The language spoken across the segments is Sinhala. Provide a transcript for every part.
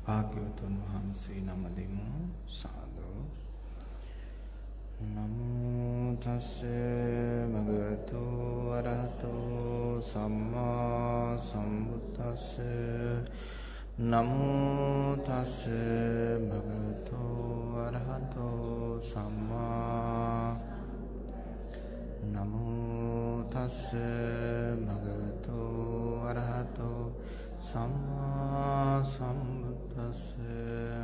භාග්‍යවතුන් වහන්සේ නමදිමු සාදු. නමෝ තස්සේ භගවතු අරහතෝ සම්මා සම්බුද්දස්සේ. නමෝ තස්සේ භගවතු අරහතෝ සම්මා. නමෝ තස්සේ භගවතු අරහතෝ සම්මා සම්බුද්දස්සේ.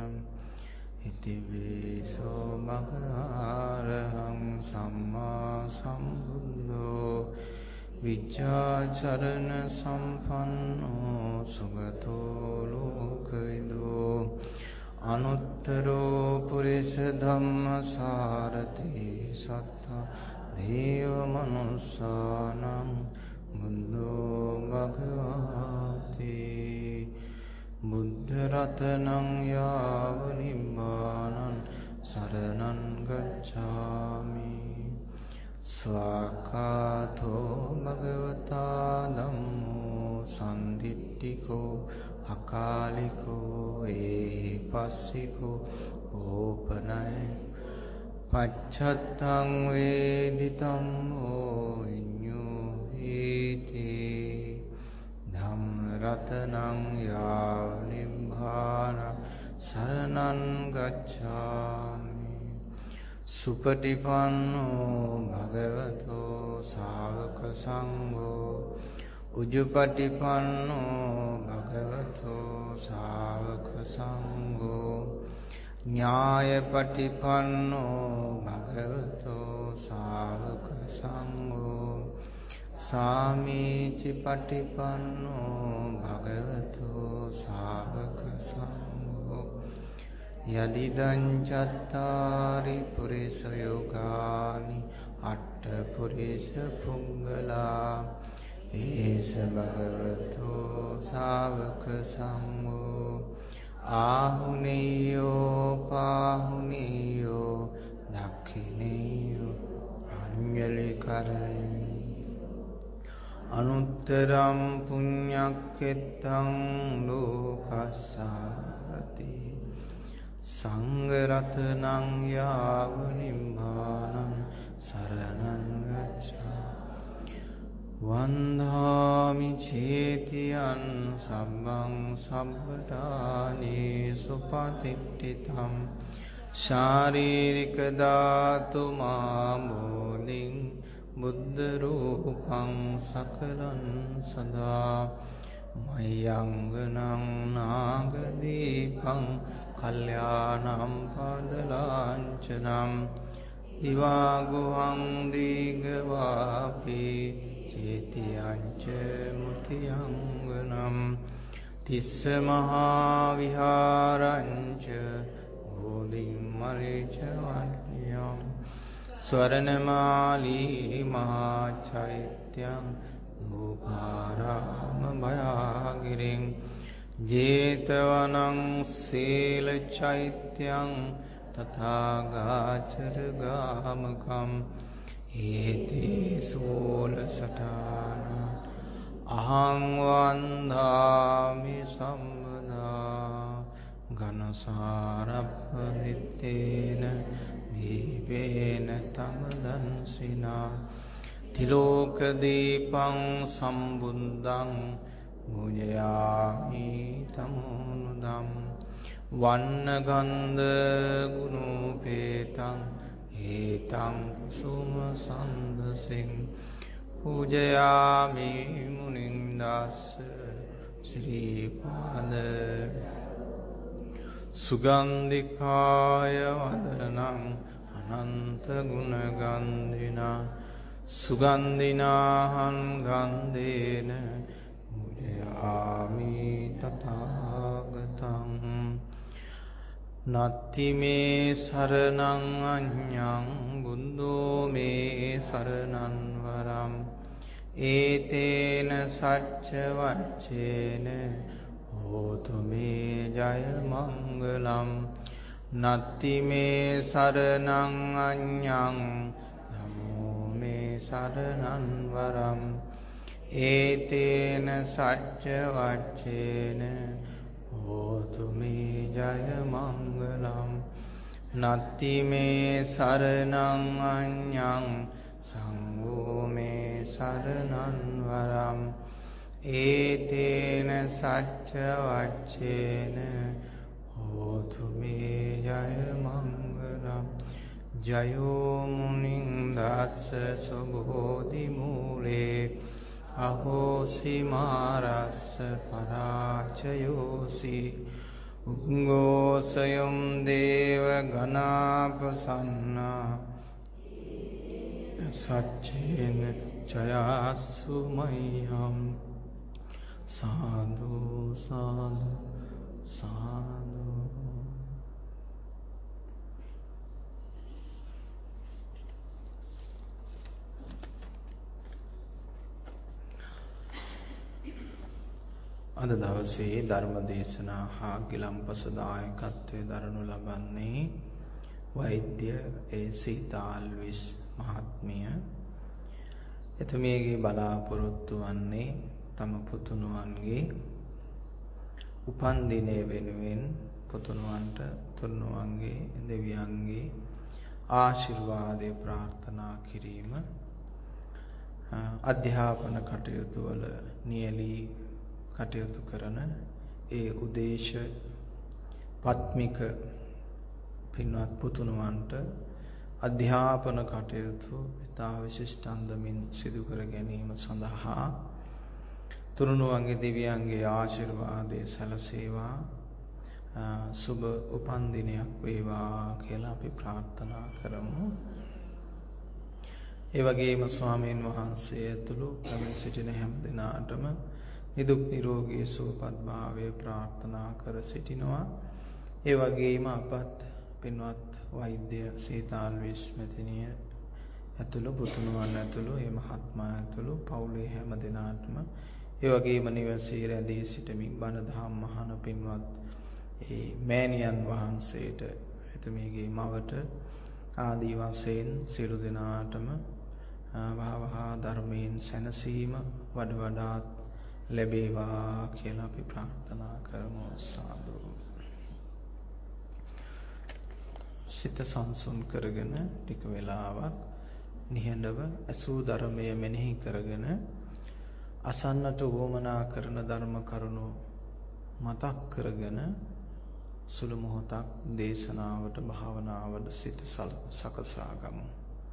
ඉතිවිසෝ භගවරහං සම්මා සම්බුද්ධෝ විචාචරණ සම්පන්නෝ සුගතෝ ලෝකවිදෝ අනුත්තරෝ පුරිස ධම්මසාරති සත්තා දේව මනුස්සානං බුද්ධෝ භගවති. බුද්ධ රතනං යාව නිබ්බානං සරණං ගච්ඡාමි. ස්වාඛාතෝ භගවතා ධම්මෝ සම්දිට්ඨිකෝ අකාලිකෝ ඒහිපස්සිකෝ ඕපනය පච්චත්තං වේදිතං විඤ්ඤෝ හීති. ධම්ම රතනං යාව නිබ්බාන සරණං ගච්ඡාමි. සුපටිපන්නෝ භගවතෝ ශාවක සංඝෝ උජුපටිපන්නෝ භගවතෝ ශාවක සංඝෝ ඥායපටිපන්නෝ භගවතෝ ශාවක සංඝෝ සාමීචි පටිපන්නෝ භගවතෝ ශාවක සංඝෝ. යදිදං චත්තාරි පුරිස යෝගානි අට්ඨ පුරිස පුංගලා ඒස භගවතෝ ශාවක සංඝෝ. ආහුනේයෝ පාහුනේයෝ දක්ඛිනේයෝ අඤ්ඤලි කරණී. අනුත්තරං පුඤ්ඤක්ඛෙත්තං ලෝකස්සාරති. සංඝ රතනං යාව නිබ්බානං සරණං ගච්ඡාමි. වන්දාමි චේතියං සම්බං සම්පදානේ සුපතිට්ඨිතං ශාරීරික ධාතු මාමෝලින් බුද්ධ රූපං සකලං සදා. මයංගනං නාගදීපං කල්යාණං පාදලාංචනං දිවාගුහං දීඝවාපි චේතියං ච මුතියංගනං තිස්ස මහා විහාරං ච බෝධිමරිච වන්‍යං ස්වර්ණමාලී මහා චෛත්‍යං භූපාරාම භයාගිරින් ජේතවනං සීල චෛත්‍යං තථාගාචර ගාමකම් ඒතේ සෝල සඨාන අහං වන්දාමි සම්මදා ඝනසාරප්පදිත්තේන දීපේන තමදන්සිනා තිලෝක දීපං සම්බුද්ධං පූජයාමි තමෝනුදම්. වන්න ගන්ධ ගුණෝපේතං හේතං කුසුම සන්දසින් පූජයාමි මුනිං දාස්ස ශ්‍රීපාද සුගන්ධිකාය වදනං අනන්ත ගුණගන්ධිනා සුගන්ධිනාහං ගන්ධේන පූජයාමි තථාගතං. නත්ති මේ සරණං අඤ්ඤං බුද්ධෝ මේ සරණං වරම් ඒතේන සච්ච වච්චේන හෝතු මේ ජය මංගලම්. නත්ති මේ සරණං අඤ්ඤං ධම්මෝ මේ සරණං වරම් ඒතේන සච්ච වච්චේන හෝතු මේ ජය මංගලම් නත්ති මේ සරණං අඤ්ඤං සංඝෝ මේ සරණං වරම් ඒතේන සච්ච වච්චේන හෝතු මේ ජය මංගලම් ජයෝ මුනිං දස්ස සුබෝධි මූලේ අහෝසි මාරස්ස පරාචයෝසි උංගෝසයම් දේව ගනාපසන්නා සච්චේන ජයස්සු මය්‍යම් සාදු සාදු සාදු. අද දවසේ ධර්ම දේශනා හා ගිලම්පස දායකත්වයේ දරනු ලබන්නේ වෛද්‍ය සීතාල්විස් මහත්මිය. එතුමියගේ බලාපොරොත්තු වන්නේ තම පුතුණුවන්ගේ උපන් දිනය වෙනුවෙන් පුතුණුවන්ට තුන්වන්ගේ දෙවියන්ගේ ආශිර්වාදය ප්‍රාර්ථනා කිරීම, අධ්‍යාපන කටයුතු වල නියැලී කටයුතු කරන ඒ උදේශ පත්මික පින්වත් පුතුණුවන්ට අධ්‍යාපන කටයුතු ඉතා විශිෂ්ට අන්දමින් සිදු කර ගැනීම සඳහා තුනුරුවන්ගේ දෙවියන්ගේ ආශිර්වාදය සැලසේවා, සුබ උපන් දිනයක් වේවා කියලා අපි ප්‍රාර්ථනා කරමු. ඒ වගේම ස්වාමීන් වහන්සේ ඇතුළු පැමිණ සිටින හැම දිනාටම නිදුක් නිරෝගී සුවපත් භාවය ප්‍රාර්ථනා කර සිටිනවා. ඒ වගේම අපත් පින්වත් වෛද්‍ය සීතාල්විස් මැතිණිය ඇතුළු පුතුණුවන් ඇතුළු ඒ මහත්මයා ඇතුළු පවුලේ හැම දිනාටම, ඒ වගේම නිවසේ රැඳී සිටමින් බණ දහම් අහන පින්වත් ඒ මෑණියන් වහන්සේට, එතුමියගේ මවට ආදී වශයෙන් සියලු දෙනාටම වහවහා ධර්මයෙන් සැනසීම වඩ වඩාත් ලැබේවා කියලා අපි ප්‍රාර්ථනා කරමු. සාදු. සිත සංසුන් කරගෙන ටික වෙලාවක් නිහඬව අසූ ධර්මය මෙනෙහි කරගෙන අසන්නට වොමනා කරන ධර්ම කරුණු මතක් කරගෙන සුළු මොහොතක් දේශනාවට භාවනාවට සිත සකසා ගමු.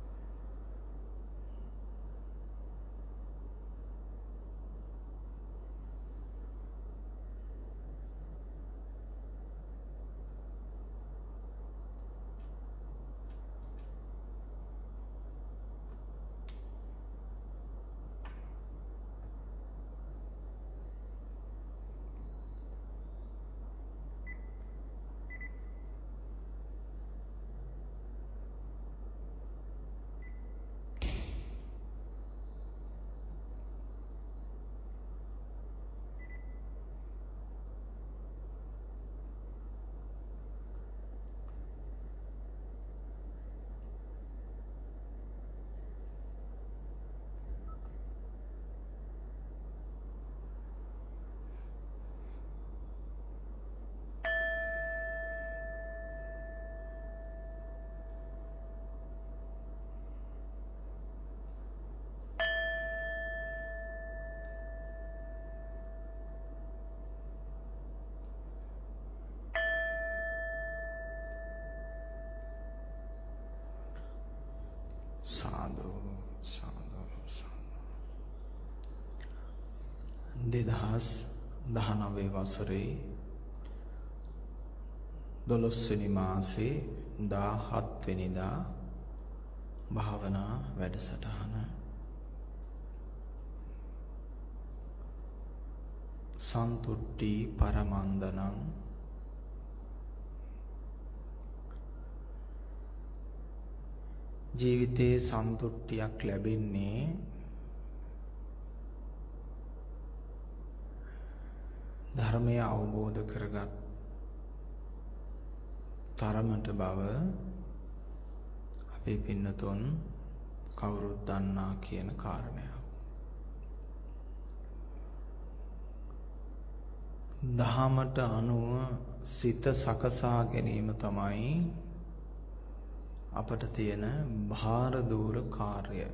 සාදු සාදු සාදු. 2019 වසරේ 12 වෙනි මාසේ 17 වෙනිදා භාවනා වැඩසටහන සන්තුට්ටි පරමන්දනං ජීවිතේ සන්තුට්ටියක් ලැබෙන්නේ ධර්මය අවබෝධ කරගත් තරමට බව අපේ පින්නතුන් කවුරුත් දන්නා කියන කාරණය. දහමට අනුව සිත සකසා ගැනීම තමයි අපට තියෙන භාර දූර කාර්යය.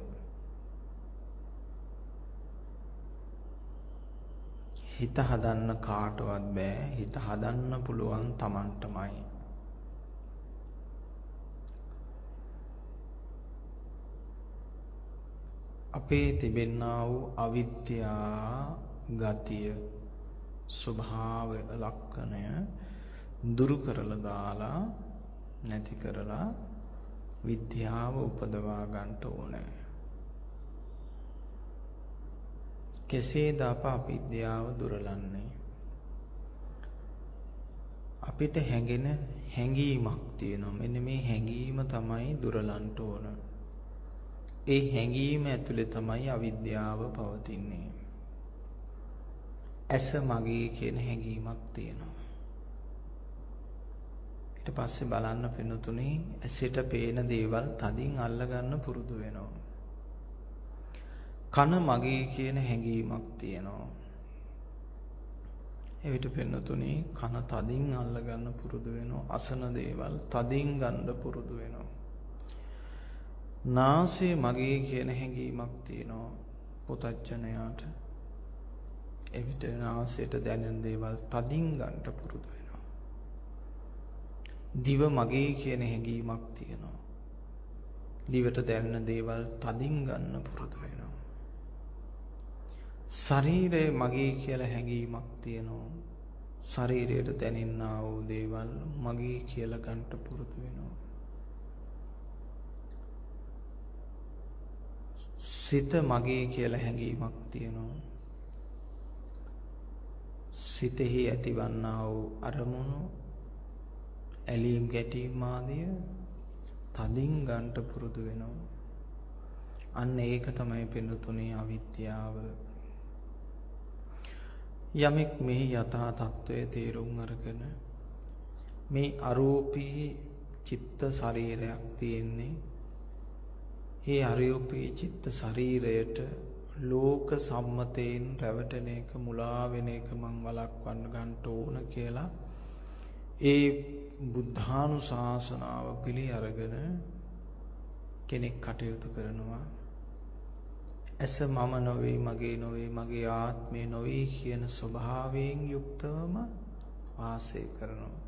හිත හදන්න කාටවත් බෑ. හිත හදන්න පුළුවන් Tamanටමයි. අපේ තිබෙනා වූ අවිද්‍යා ගතිය ස්වභාව ලක්ෂණය දුරු කරලා දාලා නැති කරලා විද්‍යාව උපදවා ගන්නට ඕනේ. කෙසේද අප අවිද්‍යාව දුරලන්නේ? අපිට හැඟෙන හැඟීමක් තියෙනවා. මෙන්න මේ හැඟීම තමයි දුරලන්න ඕන. ඒ හැඟීම ඇතුලේ තමයි අවිද්‍යාව පවතින්නේ. ඇස මගේ කියන හැඟීමක් තියෙනවා. ඊට පස්සේ බලන්න පින්නතුනේ ඇසෙට පේන දේවල් තදින් අල්ලගන්න පුරුදු වෙනවා. කන මගේ කියන හැඟීමක් තියෙනවා. එවිට පින්නතුනේ කන තදින් අල්ලගන්න පුරුදු වෙනවා. අසන දේවල් තදින් ගන්න පුරුදු වෙනවා. නාසය මගේ කියන හැඟීමක් තියෙනවා පුතඥයාට. එවිට නාසයට දැනෙන දේවල් තදින් ගන්නට පුරුදු වෙනවා. දිව මගේ කියන හැඟීමක් තියෙනවා. දිවට දැනෙන දේවල් තදින් ගන්න පුරුදු වෙනවා. ශරීරය මගේ කියලා හැඟීමක් තියෙනවා. ශරීරයට දැනෙනා වූ දේවල් මගේ කියලා ගන්නට පුරුදු වෙනවා. සිත මගේ කියලා හැඟීමක් තියෙනවා. සිතෙහි ඇතිවන්නා වූ අරමුණු ඇලීම් ගැටීම් ආදිය තදින් ගන්නට පුරුදු වෙනවා. අන්න ඒක තමයි පින්නතුනේ අවිද්‍යාව. යමෙක් මේ යථා තත්වයේ තේරුම් අරගෙන මේ අරූපී චිත්ත ශරීරයක් තියෙන්නේ, ඒ අරූපී චිත්ත ශරීරයට ලෝක සම්මතයෙන් රැවටෙන එක, මුලා වෙන එක මං වළක්වන්න ගන්න ඕන කියලා ඒ බුද්ධානුශාසනාව පිළි අරගෙන කෙනෙක් කටයුතු කරනවා. ඇස මම නොවේ, මගේ නොවේ, මගේ ආත්මය නොවේ කියන ස්වභාවයෙන් යුක්තවම වාසය කරනවා.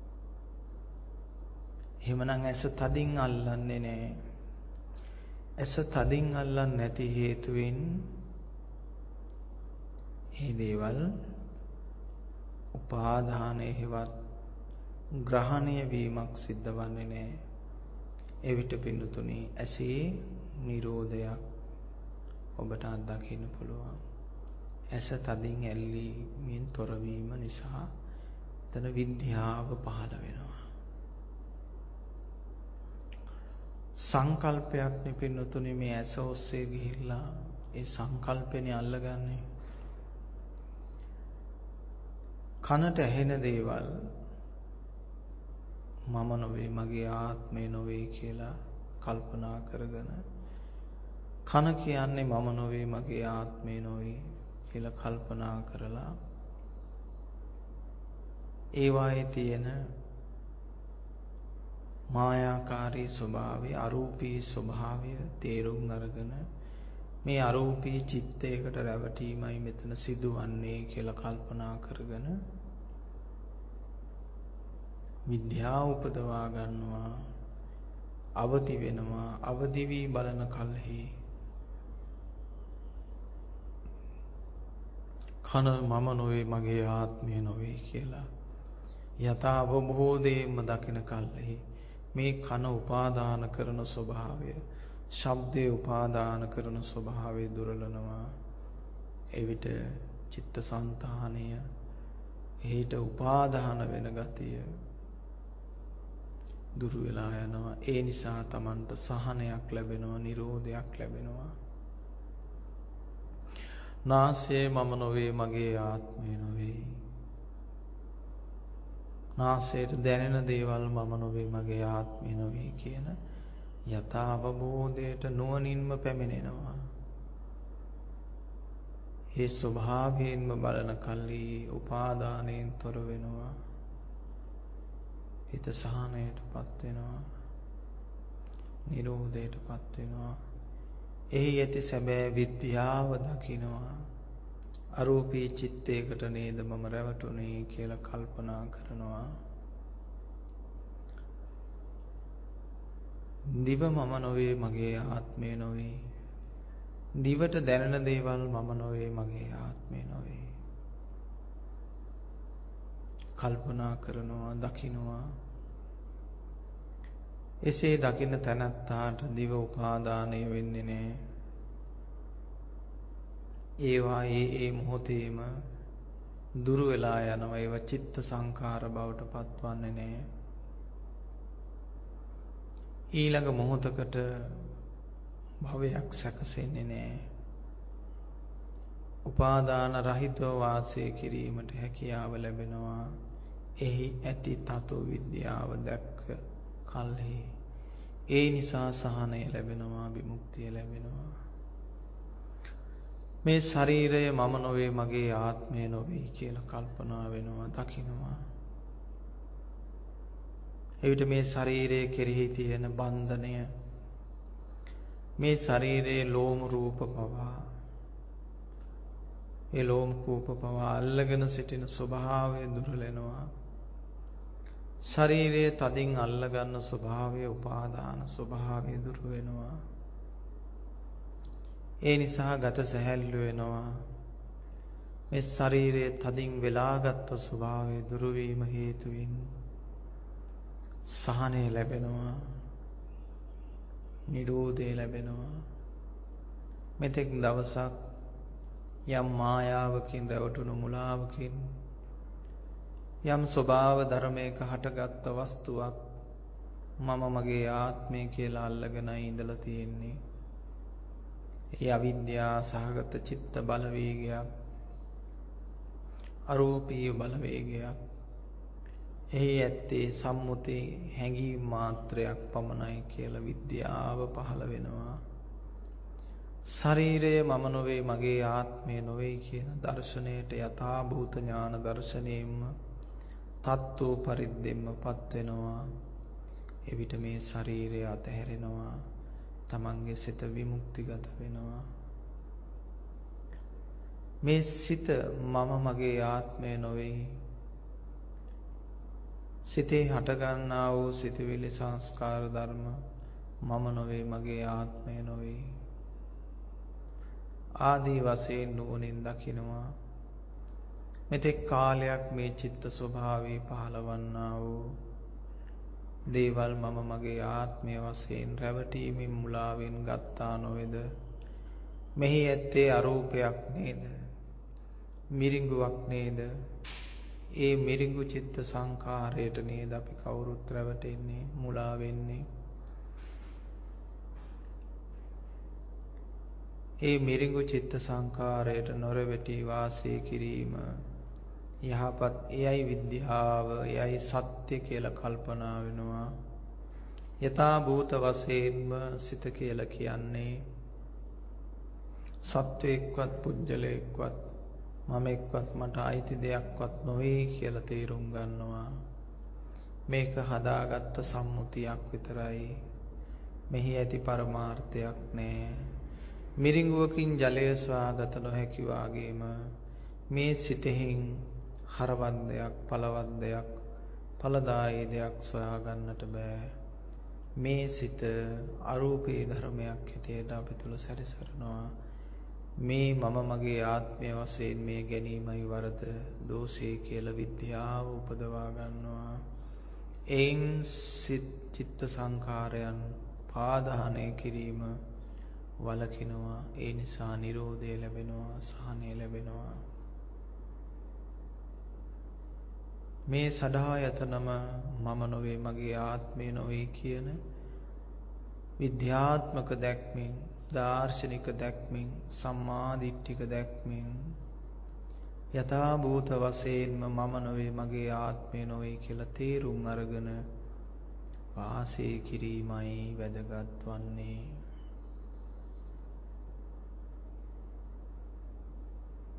එහෙමනම් ඇස තදින් අල්ලන්නේ නැහැ. ඇස තදින් අල්ලන්නේ නැති හේතුවෙන් මේ දේවල් උපාදානයේ හෙවත් ග්‍රහණය වීමක් සිද්ධ වන්නේ නැහැ. එවිට පින්නතුනි ඇසේ නිරෝධයක් ඔබට අත්දකින්න පුළුවන්. ඇස තදින් ඇල්ලීමෙන් තොරවීම නිසා එතන විද්‍යාව පහළ වෙනවා. සංකල්පයක් නිපින්නතුනි මේ ඇස ඔස්සේ ගිහිල්ලා ඒ සංකල්පෙනේ අල්ලගන්නේ. කනට ඇහෙන දේවල් මම නොවේ, මගේ ආත්මය නොවේ කියලා කල්පනා කරගෙන, කන කියන්නේ මම නොවේ, මගේ ආත්මය නොවේ කියලා කල්පනා කරලා ඒවායේ තියෙන මායාකාරී ස්වභාවය, අරූපී ස්වභාවය තේරුම් අරගෙන මේ අරූපී චිත්තයකට රැවටීමයි මෙතන සිදුවන්නේ කියලා කල්පනා කරගෙන විද්‍යාව උපදවා ගන්නවා, අවදි වෙනවා. අවදි වී බලන කල්හි කන මම නොවේ, මගේ ආත්මය නොවේ කියලා යථා අවබෝධයෙන්ම දකින කල්හි මේ කන උපාදාන කරන ස්වභාවය, ශබ්දේ උපාදාන කරන ස්වභාවය දුරලනවා. එවිට චිත්තසංතානය, එහෙට උපාදාන වෙන ගතිය දුරු වෙලා යනවා. ඒ නිසා Tamanට සහනයක් ලැබෙනවා, නිරෝධයක් ලැබෙනවා. නාසය මම නොවේ, මගේ ආත්මය නොවේ. නාසයට දැනෙන දේවල් මම නොවේ, මගේ ආත්මය නොවේ කියන යථා අවබෝධයට නුවණින්ම පැමිණෙනවා. ඒ ස්වභාවයෙන්ම බලන කල්හි උපාදානයෙන් තොර වෙනවා. හිත සහනයටපත් වෙනවා. නිරෝධයටපත් වෙනවා. එහි ඇති සැබෑ විද්‍යාව දකිනවා. අරූපී චිත්තයකට නේද මම රැවටුනේ කියලා කල්පනා කරනවා. දිව මම නොවේ, මගේ ආත්මය නොවේ. දිවට දැනෙන දේවල් මම නොවේ, මගේ ආත්මය නොවේ. කල්පනා කරනවා, දකිනවා. එසේ දකින්න තැනැත්තාට දිව උපාදානය වෙන්නේ නැහැ. ඒවා ඒ මොහොතේම දුරු වෙලා යනවා. ඒවා චිත්ත සංඛාර බවට පත්වන්නේ නැහැ. ඊළඟ මොහොතකට භවයක් සැකසෙන්නේ නැහැ. උපාදාන රහිතව වාසය කිරීමට හැකියාව ලැබෙනවා. එහි ඇති තතු විද්‍යාව දැක්ක කල්හි ඒ නිසා සහනය ලැබෙනවා, විමුක්තිය ලැබෙනවා. මේ ශරීරය මම නොවේ, මගේ ආත්මය නොවේ කියලා කල්පනා වෙනවා, දකිනවා. එවිට මේ ශරීරයේ කෙරෙහි තියෙන බන්ධනය, මේ ශරීරයේ ලෝම රූප පවා, ඒ ලෝම කූප පවා අල්ලගෙන සිටින ස්වභාවය දුරලෙනවා. ශරීරයේ තදින් අල්ලගන්න ස්වභාවය, උපාදාන ස්වභාවය දුර වෙනවා. ඒ නිසා ගත සැහැල්ලු වෙනවා. මේ ශරීරයේ තදින් වෙලාගත් ස්වභාවය දුරු වීම හේතුවෙන් සහනය ලැබෙනවා, නිරෝධය ලැබෙනවා. මෙතෙක් දවසක් යම් මායාවකින් රැවටුණු මුලාවකින් යම් ස්වභාව ධර්මයක හටගත් වස්තුවක් මම මගේ ආත්මය කියලා අල්ලගෙන ඉඳලා තියෙන්නේ. ඒ අවිද්‍යා සහගත චිත්ත බලවේගයක්, අරූපී බලවේගයක්. එහි ඇත්තේ සම්මුති හැඟීම් මාත්‍රයක් පමණයි කියලා විද්‍යාව පහළ වෙනවා. ශරීරය මම නොවේ, මගේ ආත්මය නොවේ කියන දර්ශනයට යථාභූත ඥාන දර්ශනයෙන්ම තත්ත්ව පරිද්දෙන්මපත් වෙනවා. එවිට මේ ශරීරය අතහැරෙනවා. තමන්ගේ සිත විමුක්තිගත වෙනවා. මේ සිත මම මගේ ආත්මය නොවේ. සිතේ හටගන්නා වූ සිතුවිලි සංස්කාර ධර්ම මම නොවේ, මගේ ආත්මය නොවේ. ආදී වශයෙන් නුවණින් දකිනවා. මෙතෙක් කාලයක් මේ චිත්ත ස්වභාවයේ පහළවන්නා වූ දේවල් මම මගේ ආත්මය වශයෙන් රැවටීමෙන් මුලාවෙන් ගත්තා නොවේද? මෙහි ඇත්තේ අරූපයක් නේද? මිරිඟුවක් නේද? ඒ මිරිඟු චිත්ත සංඛාරයට නේද අපි කවුරුත් රැවටෙන්නේ, මුලා වෙන්නේ. ඒ මිරිඟු චිත්ත සංඛාරයට නොරැවටි වාසය කිරීම යහපත්. එයයි විද්‍යාව, එයයි සත්‍ය කියලා කල්පනා වෙනවා. යථා භූත වශයෙන්ම සිත කියලා කියන්නේ සත්වයක්වත් පුජ්‍යලයක්වත් මමෙක්වත් මට අයිති දෙයක්වත් නොවේ කියලා තේරුම් ගන්නවා. මේක හදාගත්ත සම්මුතියක් විතරයි. මෙහි ඇති පරමාර්ථයක් නෑ. මිරිඟුවකින් ජලය සොයාගත නොහැකි වාගේම මේ සිතෙහින් හරවත් දෙයක්, පළවත් දෙයක්, ඵලදායී දෙයක් සොයා ගන්නට බෑ. මේ සිත අරූපී ධර්මයක් හැටියට අපි තුල සැරිසරනවා. මේ මම මගේ ආත්මය වශයෙන් මේ ගැනීමයි වරද, දෝෂය කියලා විද්‍යාව උපදවා ගන්නවා. එයින් චිත්ත සංඛාරයන් පාදාහනය කිරීම වලකිනවා. ඒ නිසා නිරෝධය ලැබෙනවා, සහනය ලැබෙනවා. මේ සදායතනම මම නොවේ, මගේ ආත්මය නොවේ කියන විද්‍යාත්මක දැක්මෙන්, දාර්ශනික දැක්මෙන්, සම්මා දිට්ඨික දැක්මෙන් යථා භූත වශයෙන්ම මම නොවේ, මගේ ආත්මය නොවේ කියලා තේරුම් අරගෙන වාසය කිරීමයි වැදගත් වන්නේ.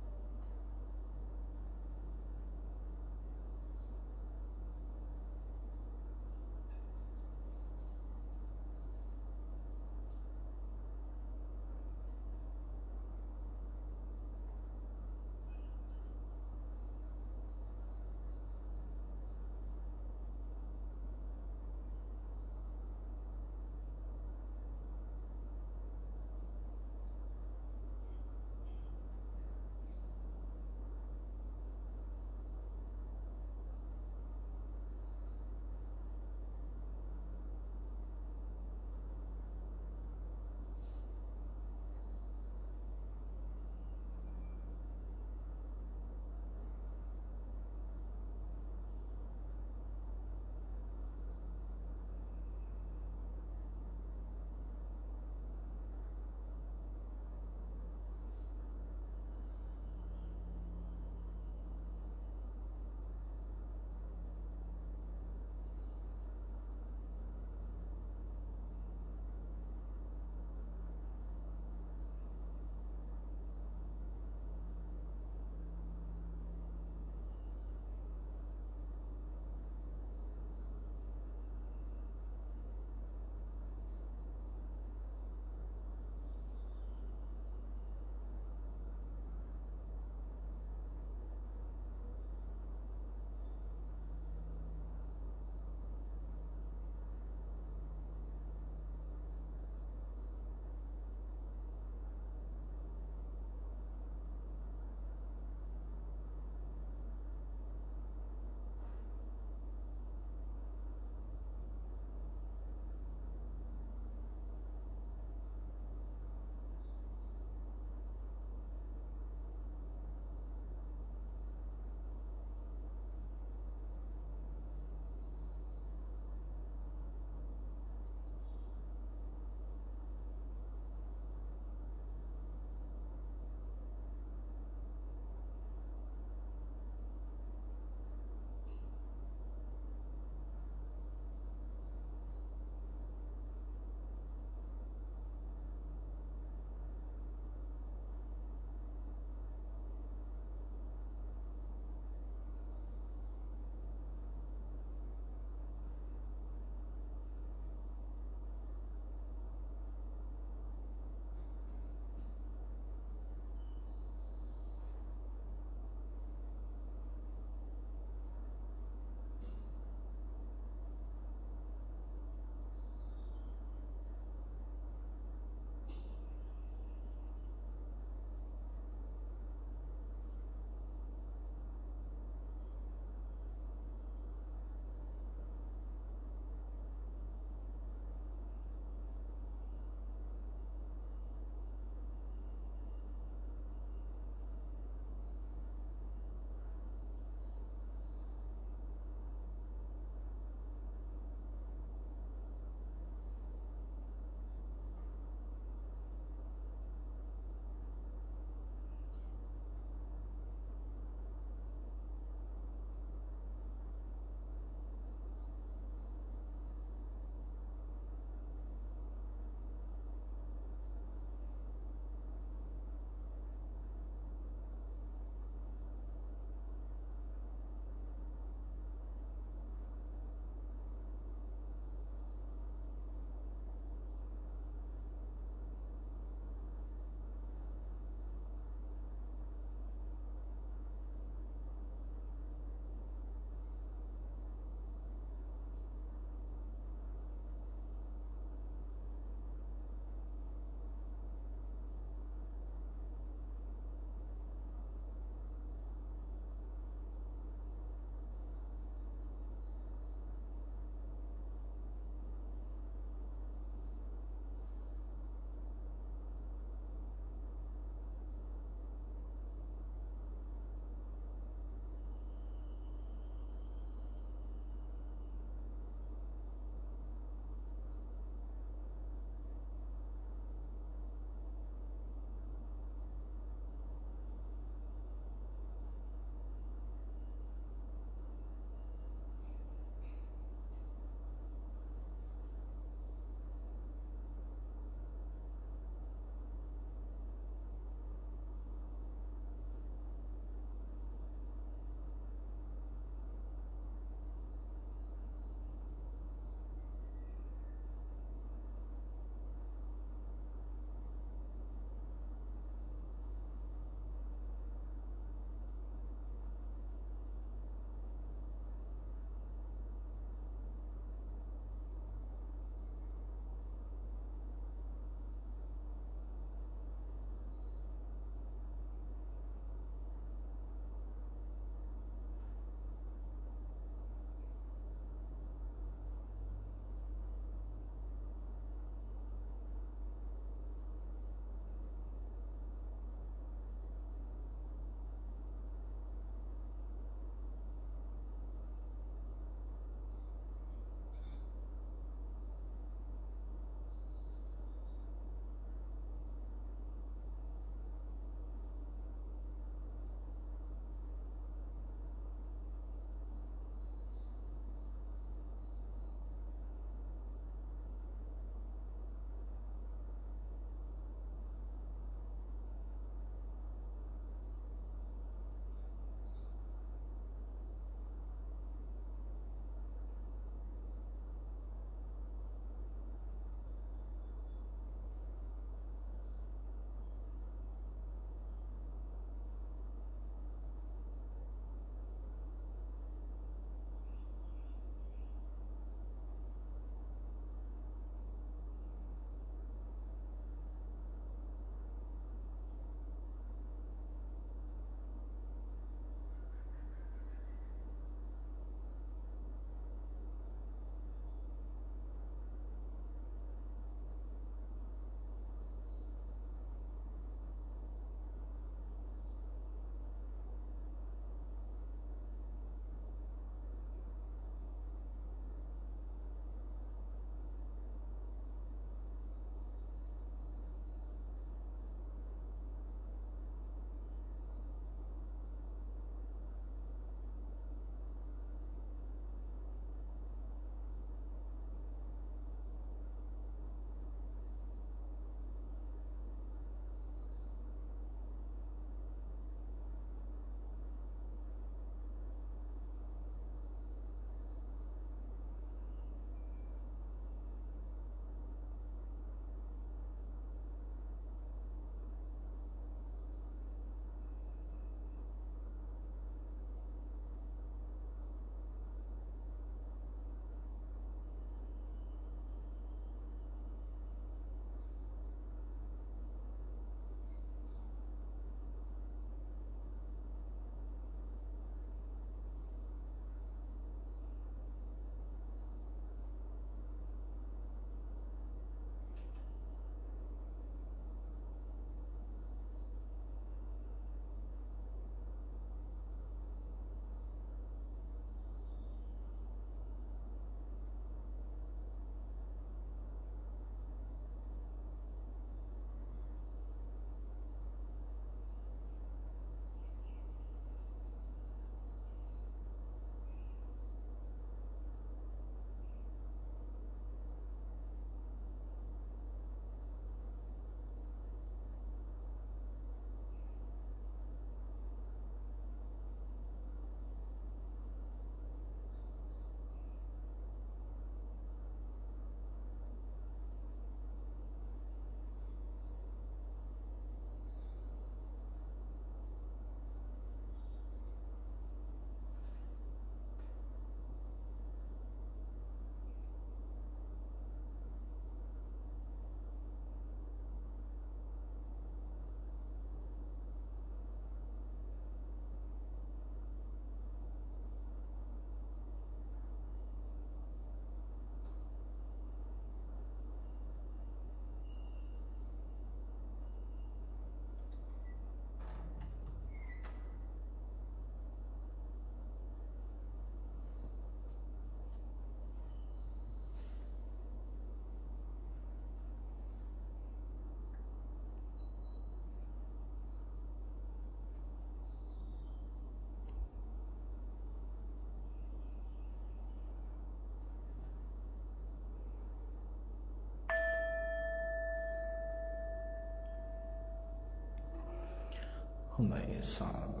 හොඳයි සාදු.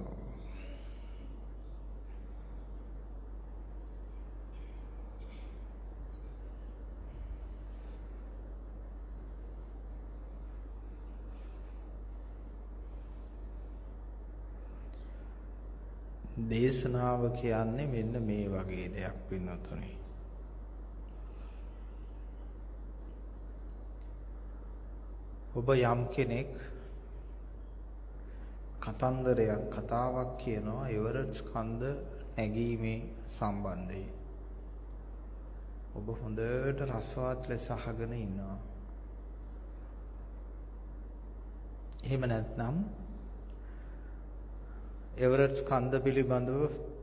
දේශනාව කියන්නේ මෙන්න මේ වගේ දෙයක් පින්නතුනේ. ඔබ යම් කෙනෙක් කතන්දරයක් කතාවක් කියනවා එවරස්ට් ස්කන්ධ නැගීමේ සම්බන්ධයෙන්. ඔබ හොඳට රසවත් ලෙස අහගෙන ඉන්නවා. එහෙම නැත්නම් එවරස්ට් ස්කන්ධ පිළිබඳව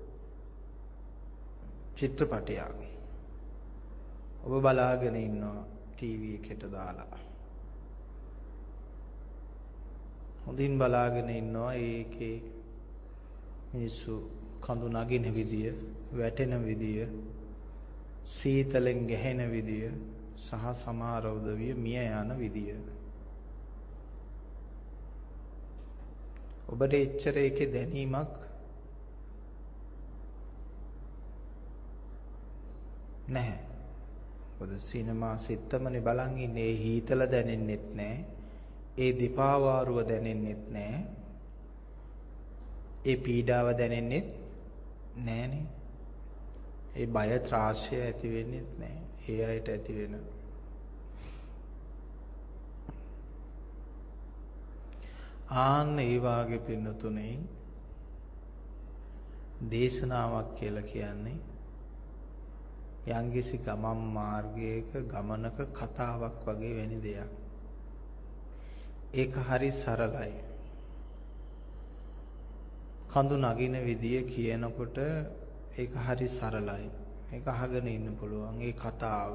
චිත්‍රපටයක් ඔබ බලාගෙන ඉන්නවා ටීවී එකට දාලා. හොඳින් බලාගෙන ඉන්නවා ඒකේ මිනිස්සු කඳු නගින විදිය, වැටෙන විදිය, සීතලෙන් ගැහෙන විදිය සහ සමහර උදවිය මිය යන විදිය. ඔබට එච්චර ඒකේ දැනීමක් නැහැ. මොකද සිනමා සිත්තමනේ බලන් ඉන්නේ. ඒ හීතල දැනෙන්නෙත් නැහැ. ඒ දීපාවාරුව දැනෙන්නෙත් නැහැ. ඒ පීඩාව දැනෙන්නෙත් නැහනේ. ඒ බය ත්‍රාස්‍ය ඇති වෙන්නෙත් නැහැ. ඒ අයට ඇති වෙන. ආන්න ඒ වාගේ පින්නතුනේ දේශනාවක් කියලා කියන්නේ යම්කිසි ගමන් මාර්ගයක ගමනක කතාවක් වගේ වෙන දෙයක්. ඒක හරි සරලයි. කඳු නගින විදිය කියනකොට ඒක හරි සරලයි. ඒක අහගෙන ඉන්න පුළුවන් ඒ කතාව.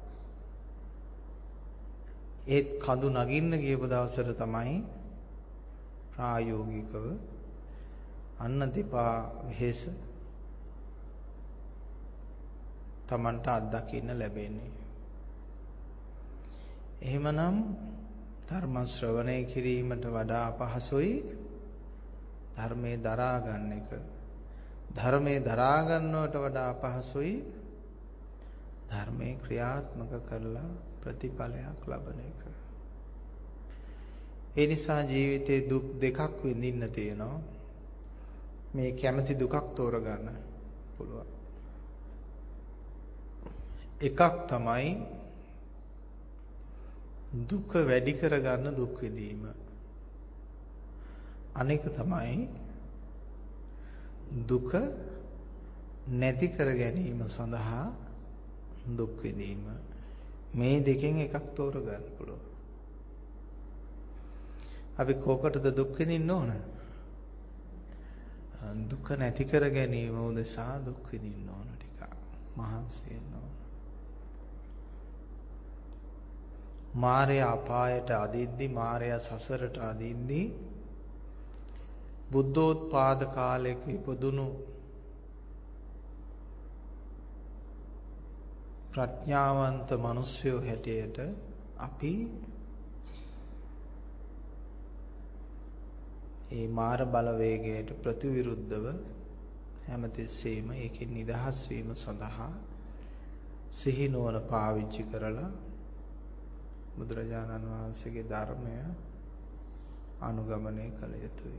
ඒත් කඳු නගින්න ගියපු දවසට තමයි ප්‍රායෝගිකව අන්න දෙපා වෙහෙස Tamanට අත්දකින්න ලැබෙන්නේ. එහෙමනම් ධර්ම ශ්‍රවණය කිරීමට වඩා අපහසුයි ධර්මයේ දරා ගන්න එක. ධර්මයේ දරා ගන්නවට වඩා අපහසුයි ධර්මයේ ක්‍රියාත්මක කරලා ප්‍රතිඵලයක් ලබන එක. ඒ නිසා ජීවිතේ දුක් දෙකක් විඳින්න තියෙනවා. මේ කැමැති දුකක් තෝරගන්න පුළුවන්. එකක් තමයි දුක වැඩි කරගන්න දුක් විඳීම. අනෙක තමයි දුක නැති කර ගැනීම සඳහා දුක් විඳීම. මේ දෙකෙන් එකක් තෝරගන්න පුළුවන්. අපි කොකටද දුක් විඳින්න ඕන? දුක නැති කර ගැනීම උදෙසා දුක් විඳින්න ඕන ටික. මහන්සි වෙන්න ඕන. මාරයා අපායට අදිද්දි මාරයා සසරට අදිද්දි බුද්ධෝත්පාද කාලයක ඉපදුණු ප්‍රඥාවන්ත මිනිස්සුયો හැටියට අපි ඒ මාර බලවේගයට ප්‍රතිවිරුද්ධව හැමතිස්සෙම ඒකෙන් නිදහස් වීම සඳහා සිහි නුවණ පාවිච්චි කරලා බුදුරජාණන් වහන්සේගේ ධර්මය අනුගමනය කළ යුතුයි.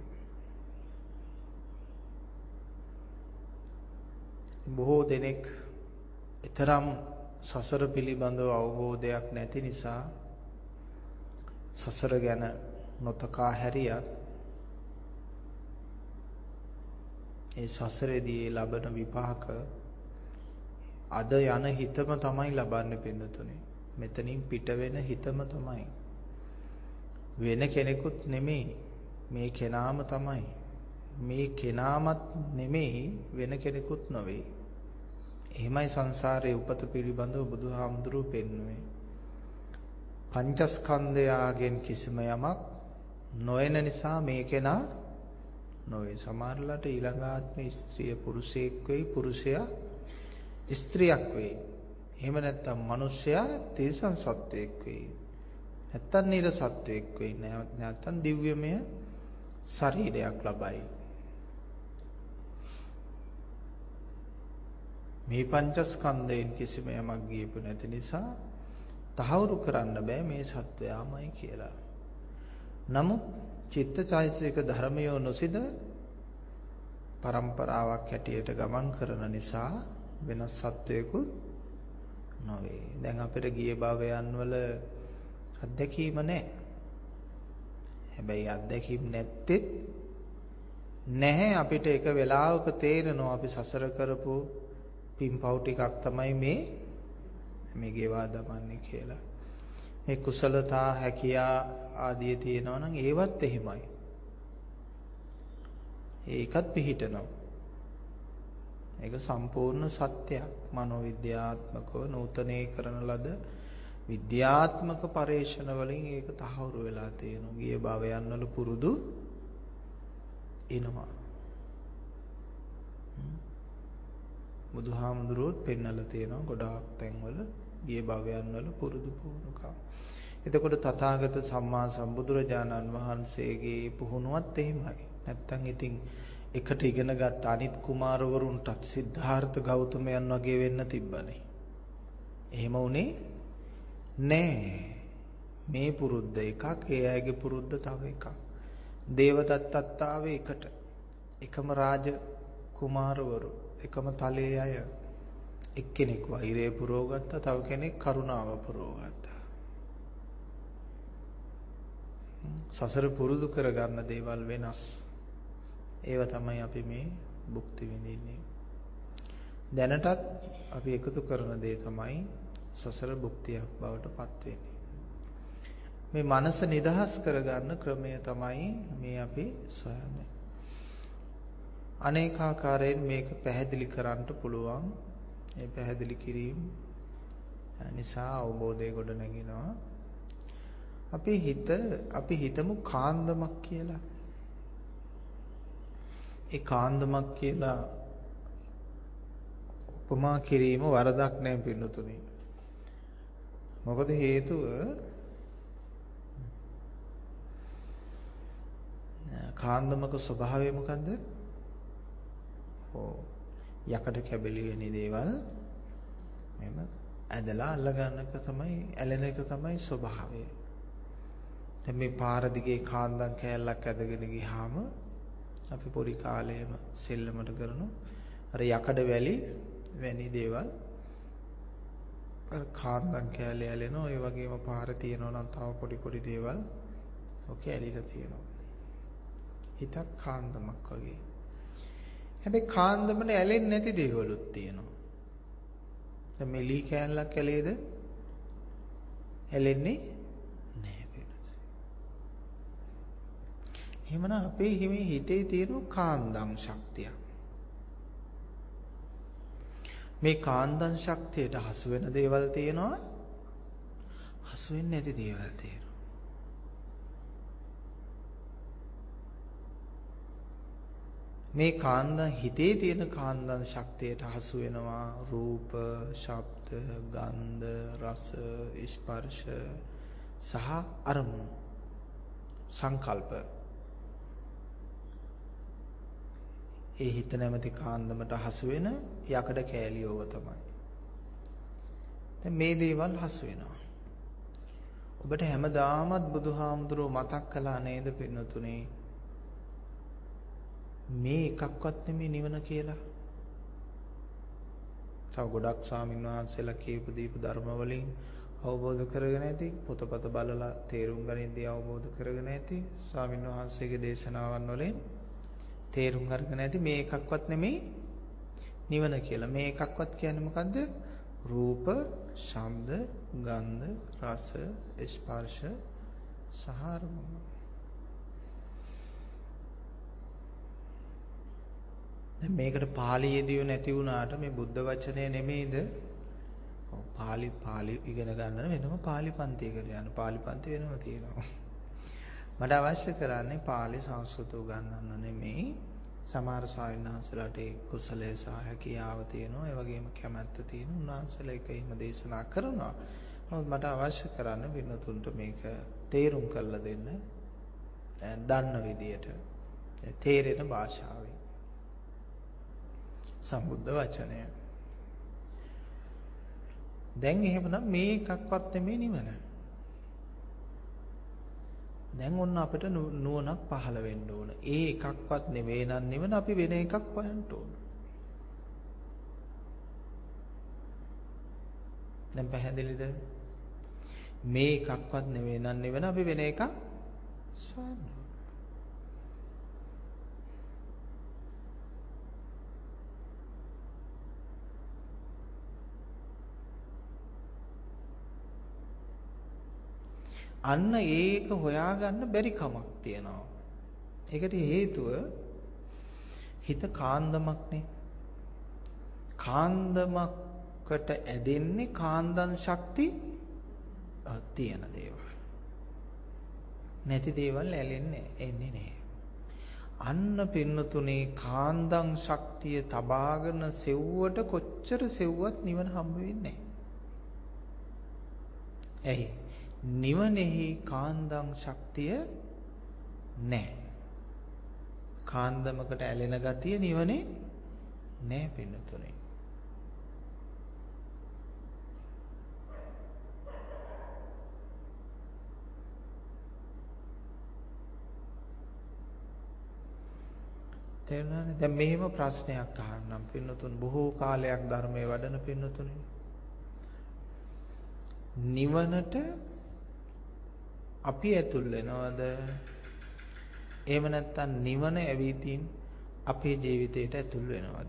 බොහෝ දෙනෙක් ඊතරම් සසර පිළිබඳව අවබෝධයක් නැති නිසා සසර ගැන නොතකා හැරියත් ඒ සසරේදී ලබන විපාක අද යන හිතම තමයි ලබන්නේ පින්නතුනේ. මෙතනින් පිට වෙන හිතම තමයි. වෙන කෙනෙකුත් නෙමෙයි. මේ කෙනාම තමයි. මේ කෙනාමත් නෙමෙයි වෙන කෙනෙකුත් නොවේ. එහෙමයි සංසාරයේ උපත පිළිබඳව බුදුහාමුදුරුවෝ පෙන්වුවේ. පංචස්කන්ධයාගෙන් කිසිම යමක් නොයන නිසා මේ කෙනා නොවේ. සමහරලාට ඊළඟ ආත්මේ ස්ත්‍රිය පුරුෂයෙක් වෙයි, පුරුෂයා ස්ත්‍රියක් වෙයි. එහෙම නැත්නම් මිනිසයා තිරිසන් සත්වයෙක් වෙයි. නැත්නම් නිර සත්වයෙක් වෙයි. නැත්නම් දිව්‍යමය ශරීරයක් ලබයි. මේ පංචස්කන්ධයෙන් කිසිම යමක් ගියපු නැති නිසා තහවුරු කරන්න බෑ මේ සත්වයාමයි කියලා. නමුත් චිත්තචෛතසික ධර්මයෝ නොසිඳ પરම්පරාවක් හැටියට ගමන් කරන නිසා වෙනස් සත්වයකුත් නොවේ. දැන් අපිට ගිය භවයන් වල අත්දැකීම නැහැ. හැබැයි අත්දැකීම් නැත්තේ නැහැ. අපිට එක වෙලාවක තේරෙනවා අපි සසර කරපු පින්පව් ටිකක් තමයි මේ ගෙවා දමන්නේ කියලා. මේ කුසලතා හැකියා ආදී තියෙනවා නම් ඒවත් එහෙමයි. ඒකත් පිහිටනවා. ඒක සම්පූර්ණ සත්‍යයක්. මනෝවිද්‍යාත්මකව නූතනයේ කරන ලද විද්‍යාත්මක පරීක්ෂණ වලින් ඒක තහවුරු වෙලා තියෙනවා. ගිය භවයන් වල පුරුදු එනවා. බුදුහාමුදුරුවෝත් පෙන්වලා තියෙනවා ගොඩාක් තැන්වල ගිය භවයන් වල පුරුදු පුහුණුකම්. එතකොට තථාගත සම්මා සම්බුදුරජාණන් වහන්සේගේ පුහුණුවත් එහෙමයි. නැත්තම් ඉතින් එකට ඉගෙන ගත්ත අනිත් කුමාරවරුන්ටත් සිද්ධාර්ථ ගෞතමයන් වගේ වෙන්න තිබ්බනේ. එහෙම උනේ නෑ. මේ පුරුද්ද එකක්, ඒ අයගේ පුරුද්ද තව එකක්. දේවදත්තත් ආවේ එකට. එකම රාජ කුමාරවරු, එකම තලයේ අය. එක්කෙනෙක් වෛරය පුරවගත්තා, තව කෙනෙක් කරුණාව පුරවගත්තා. සසර පුරුදු කරගන්න දේවල් වෙනස්. ඒව තමයි අපි මේ භුක්ති විඳින්නේ. දැනටත් අපි එකතු කරන දේ තමයි සසර භුක්තියක් බවට පත් වෙන්නේ. මේ මනස නිදහස් කරගන්න ක්‍රමය තමයි මේ අපි සොයන්නේ. අනේකාකාරයෙන් මේක පැහැදිලි කරන්න පුළුවන්. මේ පැහැදිලි කිරීම නිසා අවබෝධය ගොඩ නැගිනවා. අපි හිතමු කාන්දමක් කියලා. ඒ කාන්දමක් කියලා උපමා කිරීම වරදක් නෑ පින්නතුනි. මොකද හේතුව කාන්දමක ස්වභාවය මොකද්ද? යකඩ කැබලි වෙන දේවල් මෙම ඇදලා අල්ල ගන්න එක තමයි, ඇලෙන එක තමයි ස්වභාවය. දැන් මේ පාර දිගේ කාන්දම් කෑල්ලක් ඇදගෙන ගියාම අපි පොඩි කාලේම සෙල්ලමට කරන අර යකඩ වැනි දේවල් අර කාන්දම් කෑල්ලේ ඇලෙනවා. ඒ වගේම පාර තියෙනවා නම් තව පොඩි දේවල් ඔකේ ඇලිලා තියෙනවා. හිතක් කාන්දමක් වගේ. හැබැයි කාන්දමට ඇලෙන්නේ නැති දේවලුත් තියෙනවා. දැන් මේ ලී කෑල්ලක් ඇලේද? ඇලෙන්නේ නැහැ. එහෙමනම් අපේ හිතේ තියෙන කාන්දම් ශක්තිය. මේ කාන්දම් ශක්තියට හසු වෙන දේවල් තියෙනවා, හසු වෙන්නේ නැති දේවල් තියෙනවා. මේ කාන්දම් හිතේ තියෙන කාන්දම් ශක්තියට හසු වෙනවා රූප, ශබ්ද, ගන්ධ, රස, ස්පර්ශ සහ අරමුණු, සංකල්ප. ඒ හිත නැමැති කාන්දමට හසු වෙන යකඩ කෑලියෝව තමයි. දැන් මේ දේවල් හසු වෙනවා. ඔබට හැමදාමත් බුදුහාමුදුරුවෝ මතක් කළා නේද පින්නතුනේ? මේ එකක්වත් නෙමෙයි නිවන කියලා. තව ගොඩක් ස්වාමීන් වහන්සේලා කියපු දීපු ධර්ම වලින් අවබෝධ කරගෙන ඇති, පොතපත බලලා තේරුම් ගනිද්දී අවබෝධ කරගෙන ඇති, ස්වාමීන් වහන්සේගේ දේශනාවන් වලින් තේරුම් අරගෙන ඇති මේ එකක්වත් නෙමෙයි නිවන කියලා. මේ එකක්වත් කියන්නේ මොකද්ද? රූප, ශබ්ද, ගන්ධ, රස, ස්පර්ශ සහ අරමුණු. දැන් මේකට පාලියේදී නැති වුණාට මේ බුද්ධ වචනය නෙමෙයිද? ඔව් පාලි ඉගෙන ගන්න වෙනම පාලි පන්තියකට යන්න. පාලි පන්ති වෙනම තියෙනවා. මට අවශ්‍ය කරන්නේ පාලි සංස්කෘත උගන්වන්න නෙමෙයි. සමහර සායනහන්සලාට ඒ කුසලයේ සහ හැකියාව තියෙනවා. ඒ වගේම කැමැත්ත තියෙන උන්වහන්සේලා එක එහෙම දේශනා කරනවා. නමුත් මට අවශ්‍ය කරන්නේ විනතුන්ට මේක තේරුම් කරලා දෙන්න. දන්න විදියට. තේරෙන භාෂාවෙන්. සම්බුද්ධ වචනය. දැන් එහෙමනම් මේ එකක්වත් නෙමෙයි නිවන. දැන් ඔන්න අපිට නුවණක් පහළ වෙන්න ඕන. ඒ එකක්වත් නෙවෙයි නම් නිවන අපි වෙන එකක් හොයන්න ඕන. දැන් පැහැදිලිද? මේ එකක්වත් නෙවෙයි නම් නිවන අපි වෙන එකක් සොයන්න ඕන. අන්න ඒක හොයාගන්න බැරි කමක් තියෙනවා. ඒකට හේතුව හිත කාන්දමක්නේ. කාන්දමකට ඇදෙන්නේ කාන්දන් ශක්ති තියෙන දේවල්. නැති දේවල් ඇලෙන්නේ එන්නේ නැහැ. අන්න පින්නතුනේ කාන්දන් ශක්තිය තබාගෙන සෙව්වට කොච්චර සෙව්වත් නිවන හම්බ වෙන්නේ නැහැ. ඇයි? නිවනේහි කාන්දම් ශක්තිය නැහැ. කාන්දමකට ඇලෙන ගතිය නිවනේ නැහැ පින්නතුනේ. තේරුණානේ? දැන් මෙහෙම ප්‍රශ්නයක් අහන්නම් පින්නතුන්, බොහෝ කාලයක් ධර්මයේ වඩන පින්නතුනේ. නිවනට අපි ඇතුල් වෙනවද? එහෙම නැත්නම් නිවන ඇවිදින් අපේ ජීවිතයට ඇතුල් වෙනවද?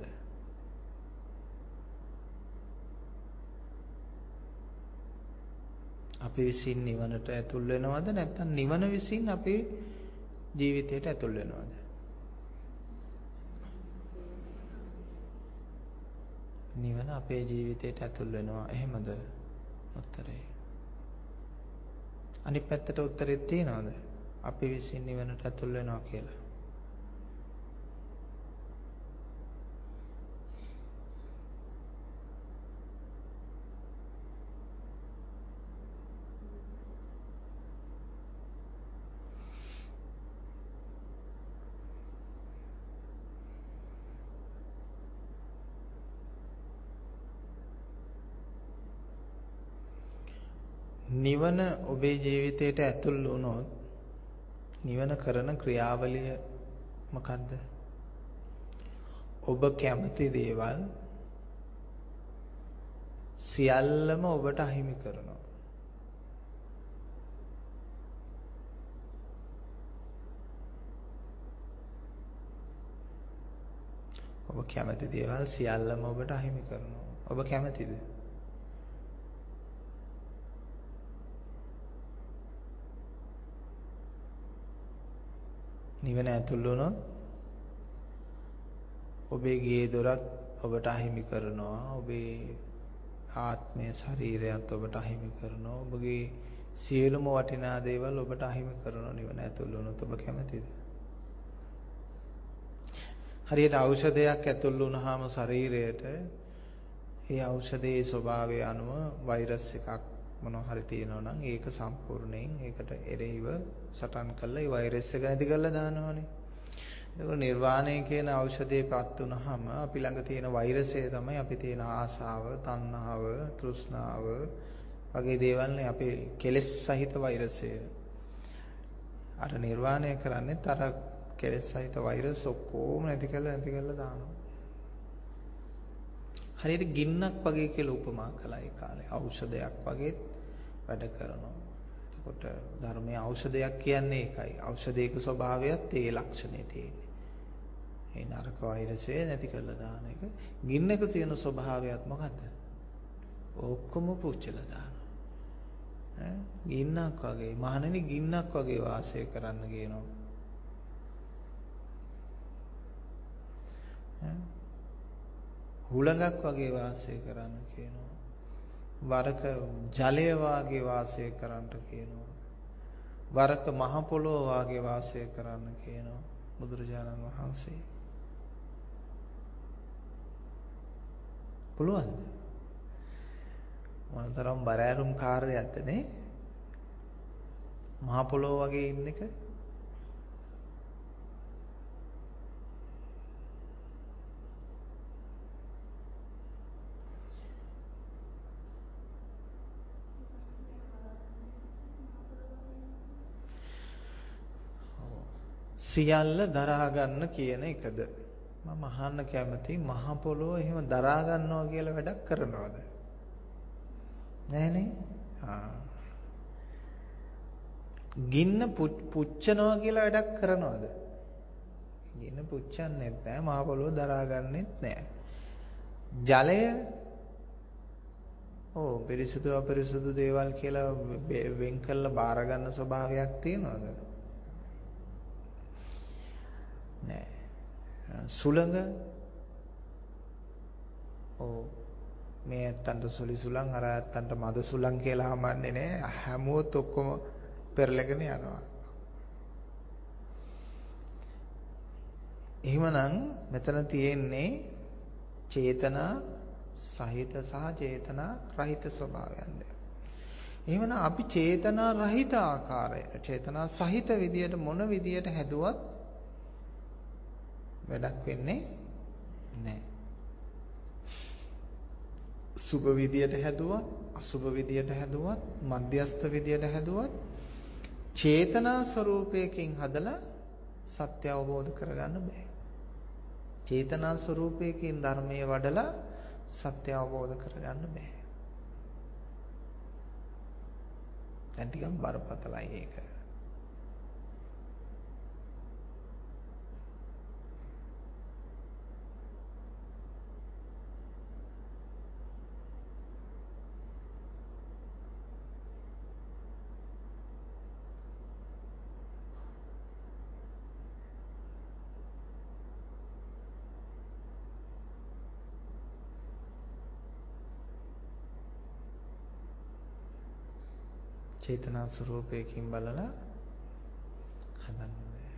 අපි විසින් නිවනට ඇතුල් වෙනවද නැත්නම් නිවන විසින් අපේ ජීවිතයට ඇතුල් වෙනවද? නිවන අපේ ජීවිතයට ඇතුල් වෙනවා. එහෙමද? උත්තරේ. අනිත් පැත්තට උත්තරේ තියනවද? අපි විසින් නිවනට ඇතුල් වෙනවා කියලා. නිවන ඔබේ ජීවිතයට ඇතුල් වුණොත් නිවන කරන ක්‍රියාවලිය මොකද්ද? ඔබ කැමති දේවල් සියල්ලම ඔබට අහිමි කරනවා. ඔබ කැමති දේවල් සියල්ලම ඔබට අහිමි කරනවා. ඔබ කැමතිද? නිවන ඇතුල් වුණොත් ඔබේ ගේ දොරත් ඔබට අහිමි කරනවා. ඔබේ ආත්මය ශරීරයත් ඔබට අහිමි කරනවා. ඔබගේ සියලුම වටිනා දේවල් ඔබට අහිමි කරනවා නිවන ඇතුල් වුණොත්. ඔබ කැමතිද? හරියට ඖෂධයක් ඇතුල් වුණාම ශරීරයට ඒ ඖෂධයේ ස්වභාවය අනුව වෛරස් එකක් මොනවා හරි තියෙනවා නම් ඒක සම්පූර්ණයෙන් ඒකට එරෙහිව සටන් කරලා ඒ වෛරස් එක නැති කරලා දානවනේ. ඒක නිර්වාණය කියන ඖෂධයටපත් වුනහම අපි ළඟ තියෙන වෛරසය තමයි අපි තියෙන ආසාව, තණ්හාව, තෘෂ්ණාව වගේ දේවල් නේ අපේ කෙලෙස් සහිත වෛරසය. අර නිර්වාණය කරන්නේත් අර කෙලෙස් සහිත වෛරස් ඔක්කොම නැති කරලා දානවා. හරියට ගින්නක් වගේ කියලා උපමා කළා ඒ කාලේ. ඖෂධයක් වගේ වැඩ කරනවා. එතකොට ධර්මයේ ඖෂධයක් කියන්නේ ඒකයි. ඖෂධයක ස්වභාවයත් ඒ ලක්ෂණේ තියෙන්නේ. ඒ නරක වෛරසය නැති කරලා දාන එක. ගින්නක තියෙන ස්වභාවයත් මොකද්ද? ඔක්කොම පුච්චලා දානවා. ගින්නක් වගේ, මහණෙනි ගින්නක් වගේ වාසය කරන්න කියනවා. හුළඟක් වගේ වාසය කරන්න කියනවා. වරක ජලය වාගේ වාසය කරන්න කියනවා. වරක මහ පොළොව වාගේ වාසය කරන්න කියනවා බුදුරජාණන් වහන්සේ. පුළුවන්ද? මොනතරම් බරෑරුම් කාර්යයක්ද නේ? මහ පොළොව වගේ ඉන්න එක. සියල්ල දරා ගන්න කියන එකද? මම අහන්න කැමති මහ පොළොව එහෙම දරා ගන්නවා කියලා වැඩක් කරනවද? නෑනේ. ගින්න පුච්චනවා කියලා වැඩක් කරනවද? ගින්න පුච්චන්නේ නැහැ. මහ පොළොව දරා ගන්නෙත් නැහැ. ජලය පිරිසුදු අපිරිසුදු දේවල් කියලා වෙන් කරලා බාර ගන්න ස්වභාවයක් තියෙනවද? නෑ. සුළඟ මේ ඇත්තන්ට සුලි සුළං අර ඇත්තන්ට මද සුළං කියලා හමන්නේ නෑ. හැමෝත් ඔක්කොම පෙරලගෙන යනවා. එහෙමනම් මෙතන තියෙන්නේ චේතනා සහිත සහ චේතනා රහිත ස්වභාවයන්ද. එහෙමනම් අපි චේතනා රහිත ආකාරයට චේතනා සහිත විදියට මොන විදියට හැදුවත් වැඩක් වෙන්නේ නැහැ. සුභ විදියට හැදුවත් අසුභ විදියට හැදුවත් මධ්‍යස්ථ විදියට හැදුවත් චේතනා ස්වરૂපයකින් හදලා සත්‍ය අවබෝධ කරගන්න බෑ. චේතනා ස්වરૂපයකින් ධර්මයේ වඩලා සත්‍ය අවබෝධ කරගන්න බෑ. දැන් ටිකක් බරපතලයි ඒක. චේතනා ස්වરૂපයකින් බලලා හදන්න බෑ.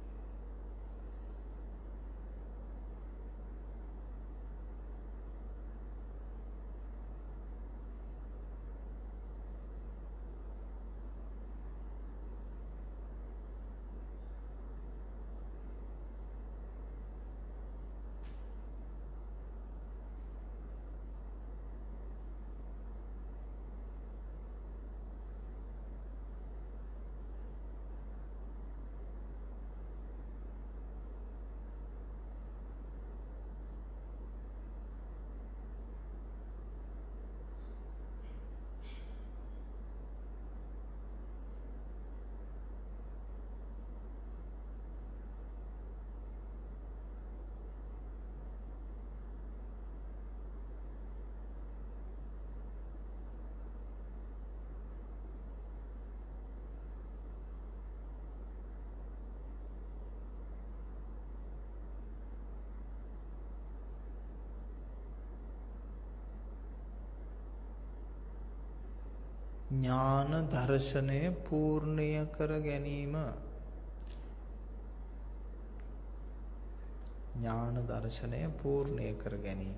ඥාන දර්ශනය පූර්ණය කර ගැනීම. ඥාන දර්ශනය පූර්ණය කර ගැනීම.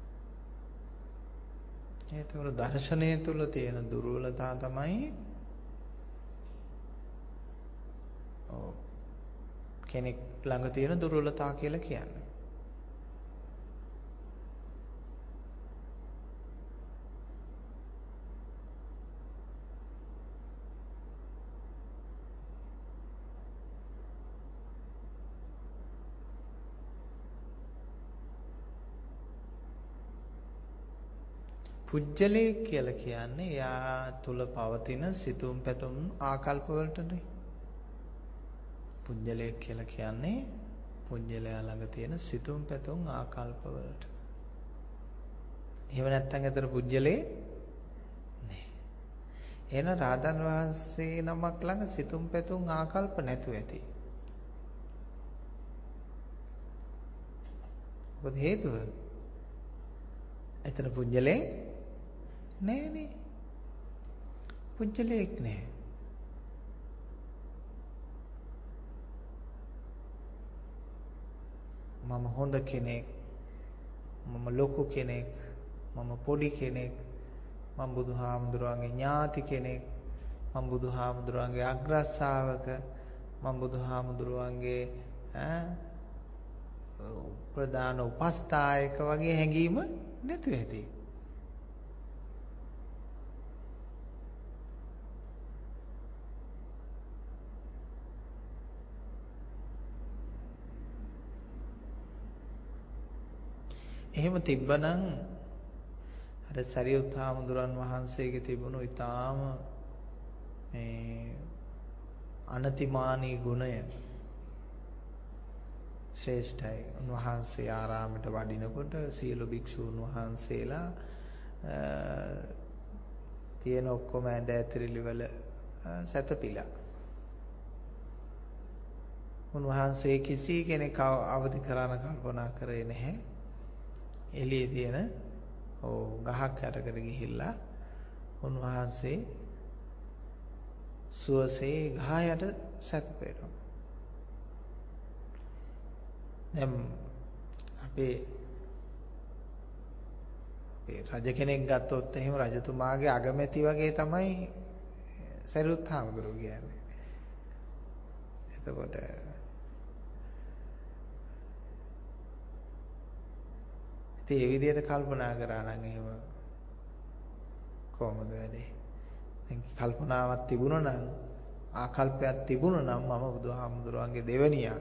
ඒතකොට දර්ශනය තුල තියෙන දුර්වලතා තමයි කෙනෙක් ළඟ තියෙන දුර්වලතා කියලා කියන්නේ. පුජ්‍යලේ කියලා කියන්නේ යා තුල පවතින සිතුම් පැතුම් ආකල්ප වලටනේ. පුජ්‍යලේ කියලා කියන්නේ පුජ්‍යලයා ළඟ තියෙන සිතුම් පැතුම් ආකල්ප වලට. එහෙම නැත්නම් ඒතර පුජ්‍යලේ නෑ. එහෙනම් රාතන් වහන්සේ නමක් ළඟ සිතුම් පැතුම් ආකල්ප නැතුව ඇති. මොකද හේතුව? එතන පුජ්‍යලේ නෑනේ. පුජ්‍යලයක් නෑ. මම හොඳ කෙනෙක්, මම ලොකු කෙනෙක්, මම පොඩි කෙනෙක්, මම බුදුහාමුදුරුවන්ගේ ඥාති කෙනෙක්, මම බුදුහාමුදුරුවන්ගේ අග්‍ර ශ්‍රාවක, මම බුදුහාමුදුරුවන්ගේ ප්‍රධාන උපස්ථායක වගේ හැඟීම නැතු ඇති. එහෙම තිබ්බනම් අර සරියුත් හාමුදුරන් වහන්සේගේ තිබුණු ඊටාම මේ අනතිමානී ගුණය ශ්‍රේෂ්ඨයි. උන්වහන්සේ ආරාමයට වඩිනකොට සියලු භික්ෂූන් වහන්සේලා තියෙන ඔක්කොම ඇඳ ඇතිරිලි වල සැතපීලා. උන්වහන්සේ කිසි කෙනෙක් අවදි කරන්න කල්පනා කරේ නැහැ. එළියේ තියෙන ගහක් යටකට ගිහිල්ලා උන්වහන්සේ සුවසේ ගහ යට සැතපෙනවා. දැන් අපේ රජ කෙනෙක් ගත්තොත් එහෙම රජතුමාගේ අගමැති වගේ තමයි සරියුත් හාමුදුරුවෝ කියන්නේ. එතකොට ඉතින් ඒ විදිහට කල්පනා කරා නම් එහෙම කොහොමද වෙන්නේ? දැන් කල්පනාවක් තිබුණා නම් ආකල්පයක් තිබුණා නම් මම බුදුහාමුදුරුවන්ගේ දෙවනියා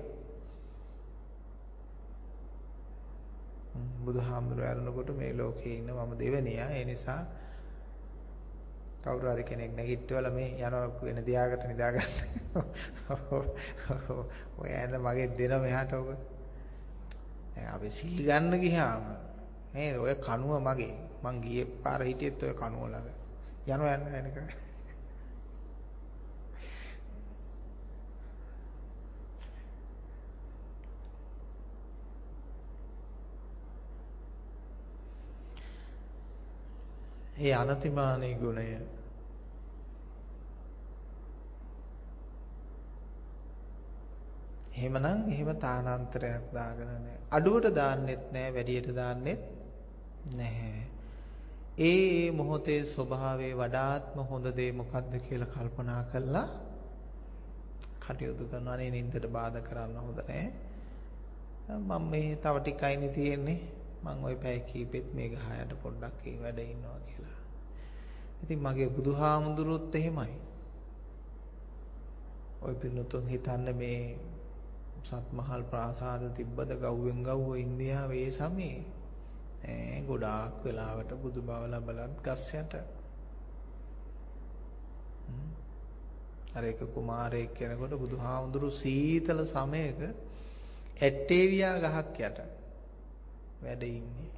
බුදුහාමුදුරුවෝ ඇරෙනකොට මේ ලෝකේ ඉන්න මම දෙවනියා. ඒ නිසා කවුරු හරි කෙනෙක් නැගිට්ටවලා මේ යනවා වෙන දියාකට නිදාගන්න. ඔය ඇඳ මගේ දෙන මෙහාට ඔබ. දැන් අපි සිල් ගන්න ගියාම නේද ඔය කණුව මගේ. මං ගියේ පාර හිටියෙත් ඔය කණුව ළඟ. යනවා යන්න වෙනක. ඒ අනතිමානී ගුණය එහෙමනම් එහෙම තානාන්තරයක් දාගෙන නැහැ. අඩුවට දාන්නෙත් නැහැ, වැඩියට දාන්නෙත් නැහැ. ඒ මොහොතේ ස්වභාවයේ වඩාත්ම හොඳ දේ මොකක්ද කියලා කල්පනා කළා කටයුතු කරනවා. නේ නින්දට බාධා කරන්න හොඳ නැහැ. මම මේ තව ටිකයිනේ තියෙන්නේ. මං ওই පැය කීපෙත් මේ ගහයට පොඩ්ඩක් වැඩ ඉන්නවා කියලා. ඉතින් මගේ බුදුහාමුදුරුවොත් එහෙමයි. ඔය පින්නතුන් හිතන්නේ මේ සත්මහල් ප්‍රාසාද තිබ්බද ගව්වෙන් ගව්ව ඉන්දියාවේ ඒ සමයේ ගොඩාක් වෙලාවට බුදු බව ලැබලත් ගස් යට. අර එක කුමාරයෙක් කෙනෙකුට බුදුහාමුදුරු සීතල සමයක ඇටේරියා ගහක් යට වැඩ ඉන්නේ.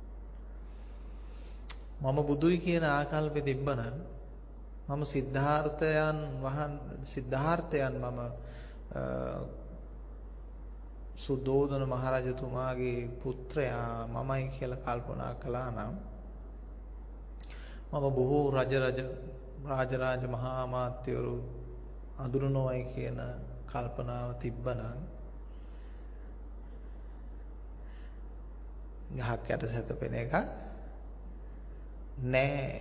මම බුදුයි කියන ආකල්පෙ තිබ්බනම් මම සිද්ධාර්ථයන් මම සුද්ධෝදන මහරජතුමාගේ පුත්‍රයා මමයි කියලා කල්පනා කළා නම් මම බොහෝ රාජරාජ මහා අමාත්‍යවරු අඳුරනොයි කියන කල්පනාව තිබ්බනම් ගහක් යට සැතපෙන එක නෑ.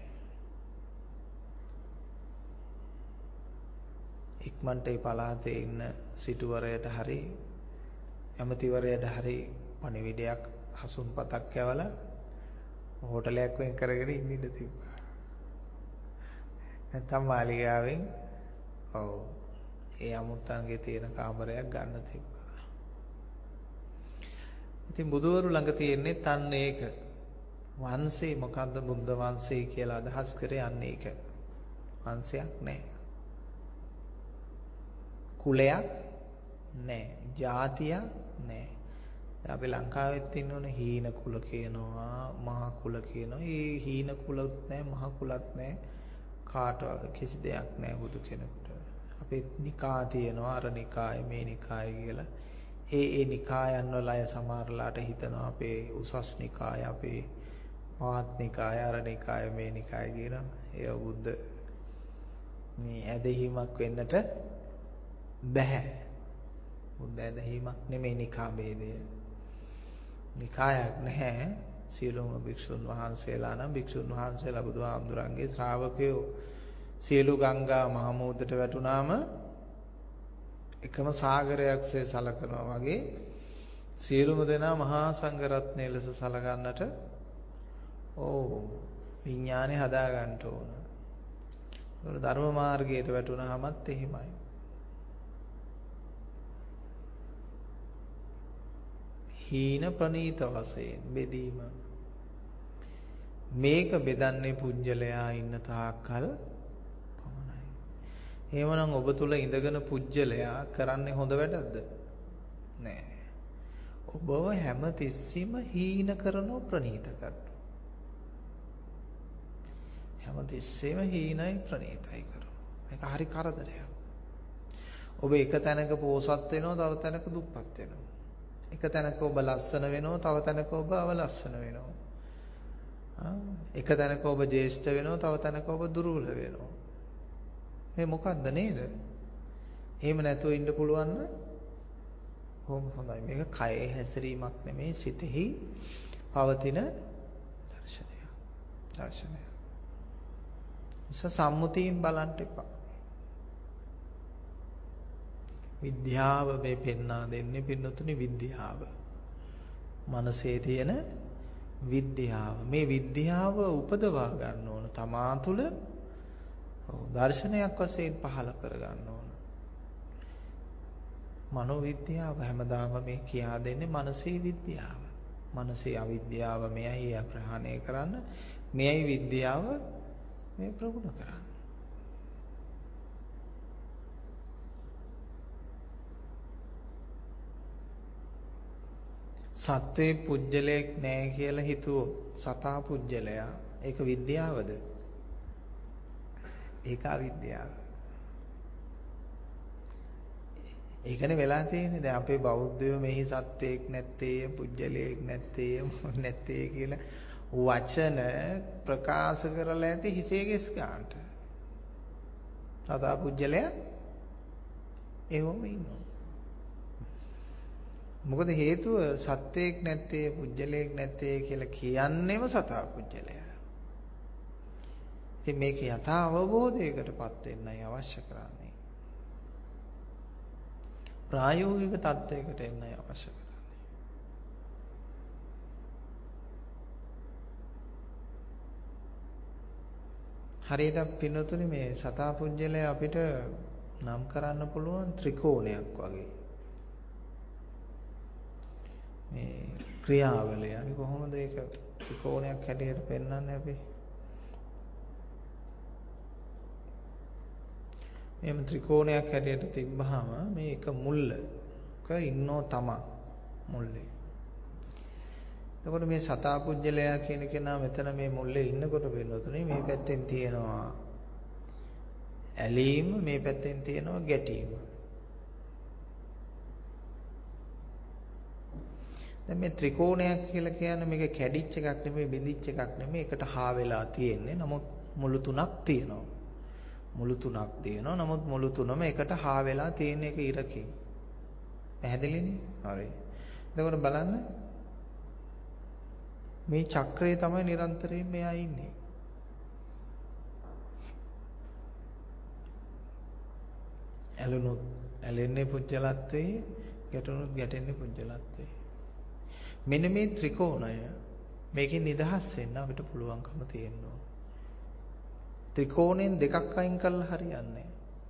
ඉක්මනට ඒ පළාතේ ඉන්න සිටුවරයට හරි ඇමතිවරයට හරි පණිවිඩයක් හසුන්පතක් යවලා හෝටලයක් වෙන් කරගෙන ඉන්න තිබ්බා. නැත්නම් මාලිගාවෙන් ඒ අමුත්තන්ගේ තියෙන කාමරයක් ගන්න තිබ්බා. ඉතින් බුදුවරු ළඟ තියෙන්නේ තන්න ඒක. වංශේ මොකද්ද බුද්ධ වංශේ කියලා අදහස් කරේ අන්නේ ඒක. වංශයක් නැහැ. කුලයක් නැහැ. ජාතියක් නැහැ. අපි ලංකාවෙත් ඉන්නෝනේ හීන කුල කියනවා, මහ කුල කියනවා. මේ හීන කුලත් නැහැ, මහ කුලත් නැහැ. කාටවත් කිසි දෙයක් නැහැ බුදු කෙනෙකුට. අපේ නිකා තියෙනවා, අර නිකාය මේ නිකාය කියලා. ඒ නිකායන් වල අය සමහරලාට හිතනවා අපේ උසස් නිකාය, අපේ මාත් නිකාය, අර නිකාය මේ නිකාය කියලා. ඒ බුද්ධ මේ ඇදහිීමක් වෙන්නට බෑ. බුද්ධ ඇදහිීමක් නෙමෙයි නිකා ભેදය. නිකායක් නැහැ. සියලුම භික්ෂුන් වහන්සේලා නම් භික්ෂුන් වහන්සේලා බුදුහාමුදුරන්ගේ ශ්‍රාවකයෝ. සියලු ගංගා මහ මුහුදට වැටුනාම එකම සාගරයක්සේ සලකනවා වගේ සියලුම දෙනා මහා සංඝරත්නය ලෙස සලකන්නට විඥානේ හදා ගන්න ඕන. ඒක ධර්ම මාර්ගයට වැටුනහමත් එහෙමයි. හීන ප්‍රනීත වශයෙන් බෙදීම. මේක බෙදන්නේ පුජ්‍යලයා ඉන්න තාක්කල් පමණයි. එහෙමනම් ඔබ තුල ඉඳගෙන පුජ්‍යලයා කරන්නේ හොඳ වැඩක්ද? නෑ. ඔබව හැම තිස්සෙම හීන කරනෝ ප්‍රනීත කරනෝ. හැම තිස්සෙම හීනයි ප්‍රනීතයි කරනවා. මේක හරි කරදරයක්. ඔබ එක තැනක පෝසත් වෙනවා, තව තැනක දුප්පත් වෙනවා. එක තැනක ඔබ ලස්සන වෙනවා, තව තැනක ඔබ අවලස්සන වෙනවා. එක තැනක ඔබ ජේෂ්ඨ වෙනවා, තව තැනක ඔබ දුර්වල වෙනවා. මේ මොකද්ද නේද? එහෙම නැතුව ඉන්න පුළුවන් නම් හොඳයි. මේක කයේ හැසිරීමක් නෙමෙයි, සිතෙහි පවතින දර්ශනය. දර්ශනය. සම්මුතියෙන් බලන්න එපා. විද්‍යාව මේ පෙන්වා දෙන්නේ පින්නතුනි විද්‍යාව. මනසේ තියෙන විද්‍යාව. මේ විද්‍යාව උපදවා ගන්න ඕන. තමා තුළ දර්ශනයක් වශයෙන් පහළ කර ගන්න ඕන. මනෝ විද්‍යාව හැමදාම මේ කියා දෙන්නේ මනසේ විද්‍යාව. මනසේ අවිද්‍යාව මෙයයි ප්‍රහාණය කරන්න. මෙයයි විද්‍යාව මේ ප්‍රගුණ කරන්න. සත්වේ පුජ්‍යලයක් නැහැ කියලා හිතුවොත් සතා පුජ්‍යලයා ඒක විද්‍යාවද? ඒක අවිද්‍යාව. ඒකනේ වෙලා තියෙන්නේ. දැන් අපේ බෞද්ධයෝ මෙහි සත්වයක් නැත්තේ, පුජ්‍යලයක් නැත්තේ, නැත්තේ කියලා වචන ප්‍රකාශ කරලා ඇති හිසේ කෙස් ගන්නට. සතා පුජ්‍යලයා එහෙම ඉන්නවා. මොකද හේතුව සත්වයක් නැත්තේ, පුජ්‍යලයක් නැත්තේ කියලා කියන්නේම සතා පුජ්‍යලයා. ඉතින් මේක යථා අවබෝධයකටපත් වෙන්නයි අවශ්‍ය කරන්නේ. ප්‍රායෝගික තත්ත්වයකට එන්නයි අවශ්‍ය කරන්නේ. හරියට පින්නතුනි මේ සතා පුජ්‍යලය අපිට නම් කරන්න පුළුවන් ත්‍රිකෝණයක් වගේ. මේ ක්‍රියාවලිය. අපි කොහොමද ඒක ත්‍රිකෝණයක් හැටියට පෙන්වන්නේ අපි? එහෙම ත්‍රිකෝණයක් හැටියට තිබ්බහම මේ එක මුල්ලක ඉන්නෝ තමා මුල්ලේ. එතකොට මේ සතා පුජ්‍යලයා කියන කෙනා මෙතන මේ මුල්ලේ ඉන්නකොට වෙනතුනේ මේ පැත්තෙන් තියෙනවා ඇලීම, මේ පැත්තෙන් තියෙනවා ගැටීම. දැන් මේ ත්‍රිකෝණයක් කියලා කියන්නේ මේක කැඩිච්ච එකක් නෙමෙයි, බෙදිච්ච එකක් නෙමෙයි, එකට හා වෙලා තියෙන්නේ. නමුත් මුළු තුනක් තියෙනවා. මුළු තුනක් තියෙනවා. නමුත් මුළු තුනම එකට හා වෙලා තියෙන එක ඉරකින්. පැහැදිලිනේ? හරි. එතකොට බලන්න මේ චක්‍රය තමයි නිරන්තරයෙන් මෙයා ඉන්නේ. ඇලුනොත් ඇලෙන්නේ පුජ්‍යලත්වයේ, ගැටුනොත් ගැටෙන්නේ පුජ්‍යලත්වයේ. මෙන්න මේ ත්‍රිකෝණය මේකෙන් නිදහස් වෙන්න අපිට පුළුවන්කම තියෙනවා. ත්‍රිකෝණයෙන් දෙකක් අයින් කළා හරියන්නේ.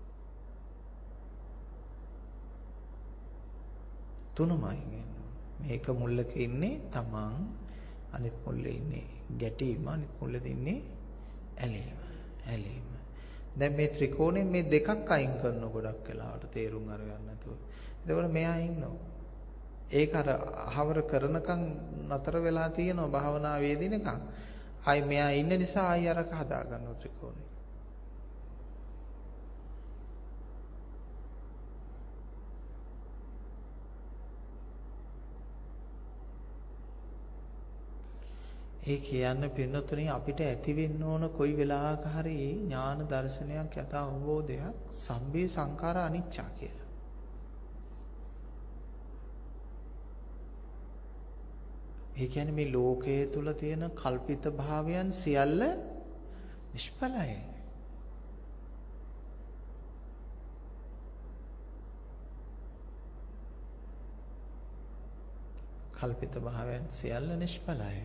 තුනමයි වෙනවා. මේක මුල්ලක ඉන්නේ තමන්, අනිත් මුල්ලේ ඉන්නේ ගැටීම, අනිත් මුල්ලේ ඉන්නේ ඇලීම. ඇලීම. දැන් මේ ත්‍රිකෝණයෙන් මේ දෙකක් අයින් කරන ගොඩක් වෙලාවට තේරුම් අරගන්න නැතුව. එතකොට මෙයා ඉන්නවා. ඒක අර අහවර කරනකම් නතර වෙලා තියෙනවා භාවනා වේදිනකම්. ආයි මෙයා ඉන්න නිසා ආයි අරක හදා ගන්නවා ත්‍රිකෝණය. ඒ කියන්නේ පින්නතුනේ අපිට ඇති වෙන්න ඕන කොයි වෙලාවක හරි ඥාන දර්ශනයක් යථා අවබෝධයක් සම්බේ සංඛාර අනිච්චා කියලා. ඒ කියන්නේ මේ ලෝකයේ තුල තියෙන කල්පිත භාවයන් සියල්ල නිෂ්ඵලයි. කල්පිත භාවයන් සියල්ල නිෂ්ඵලයි.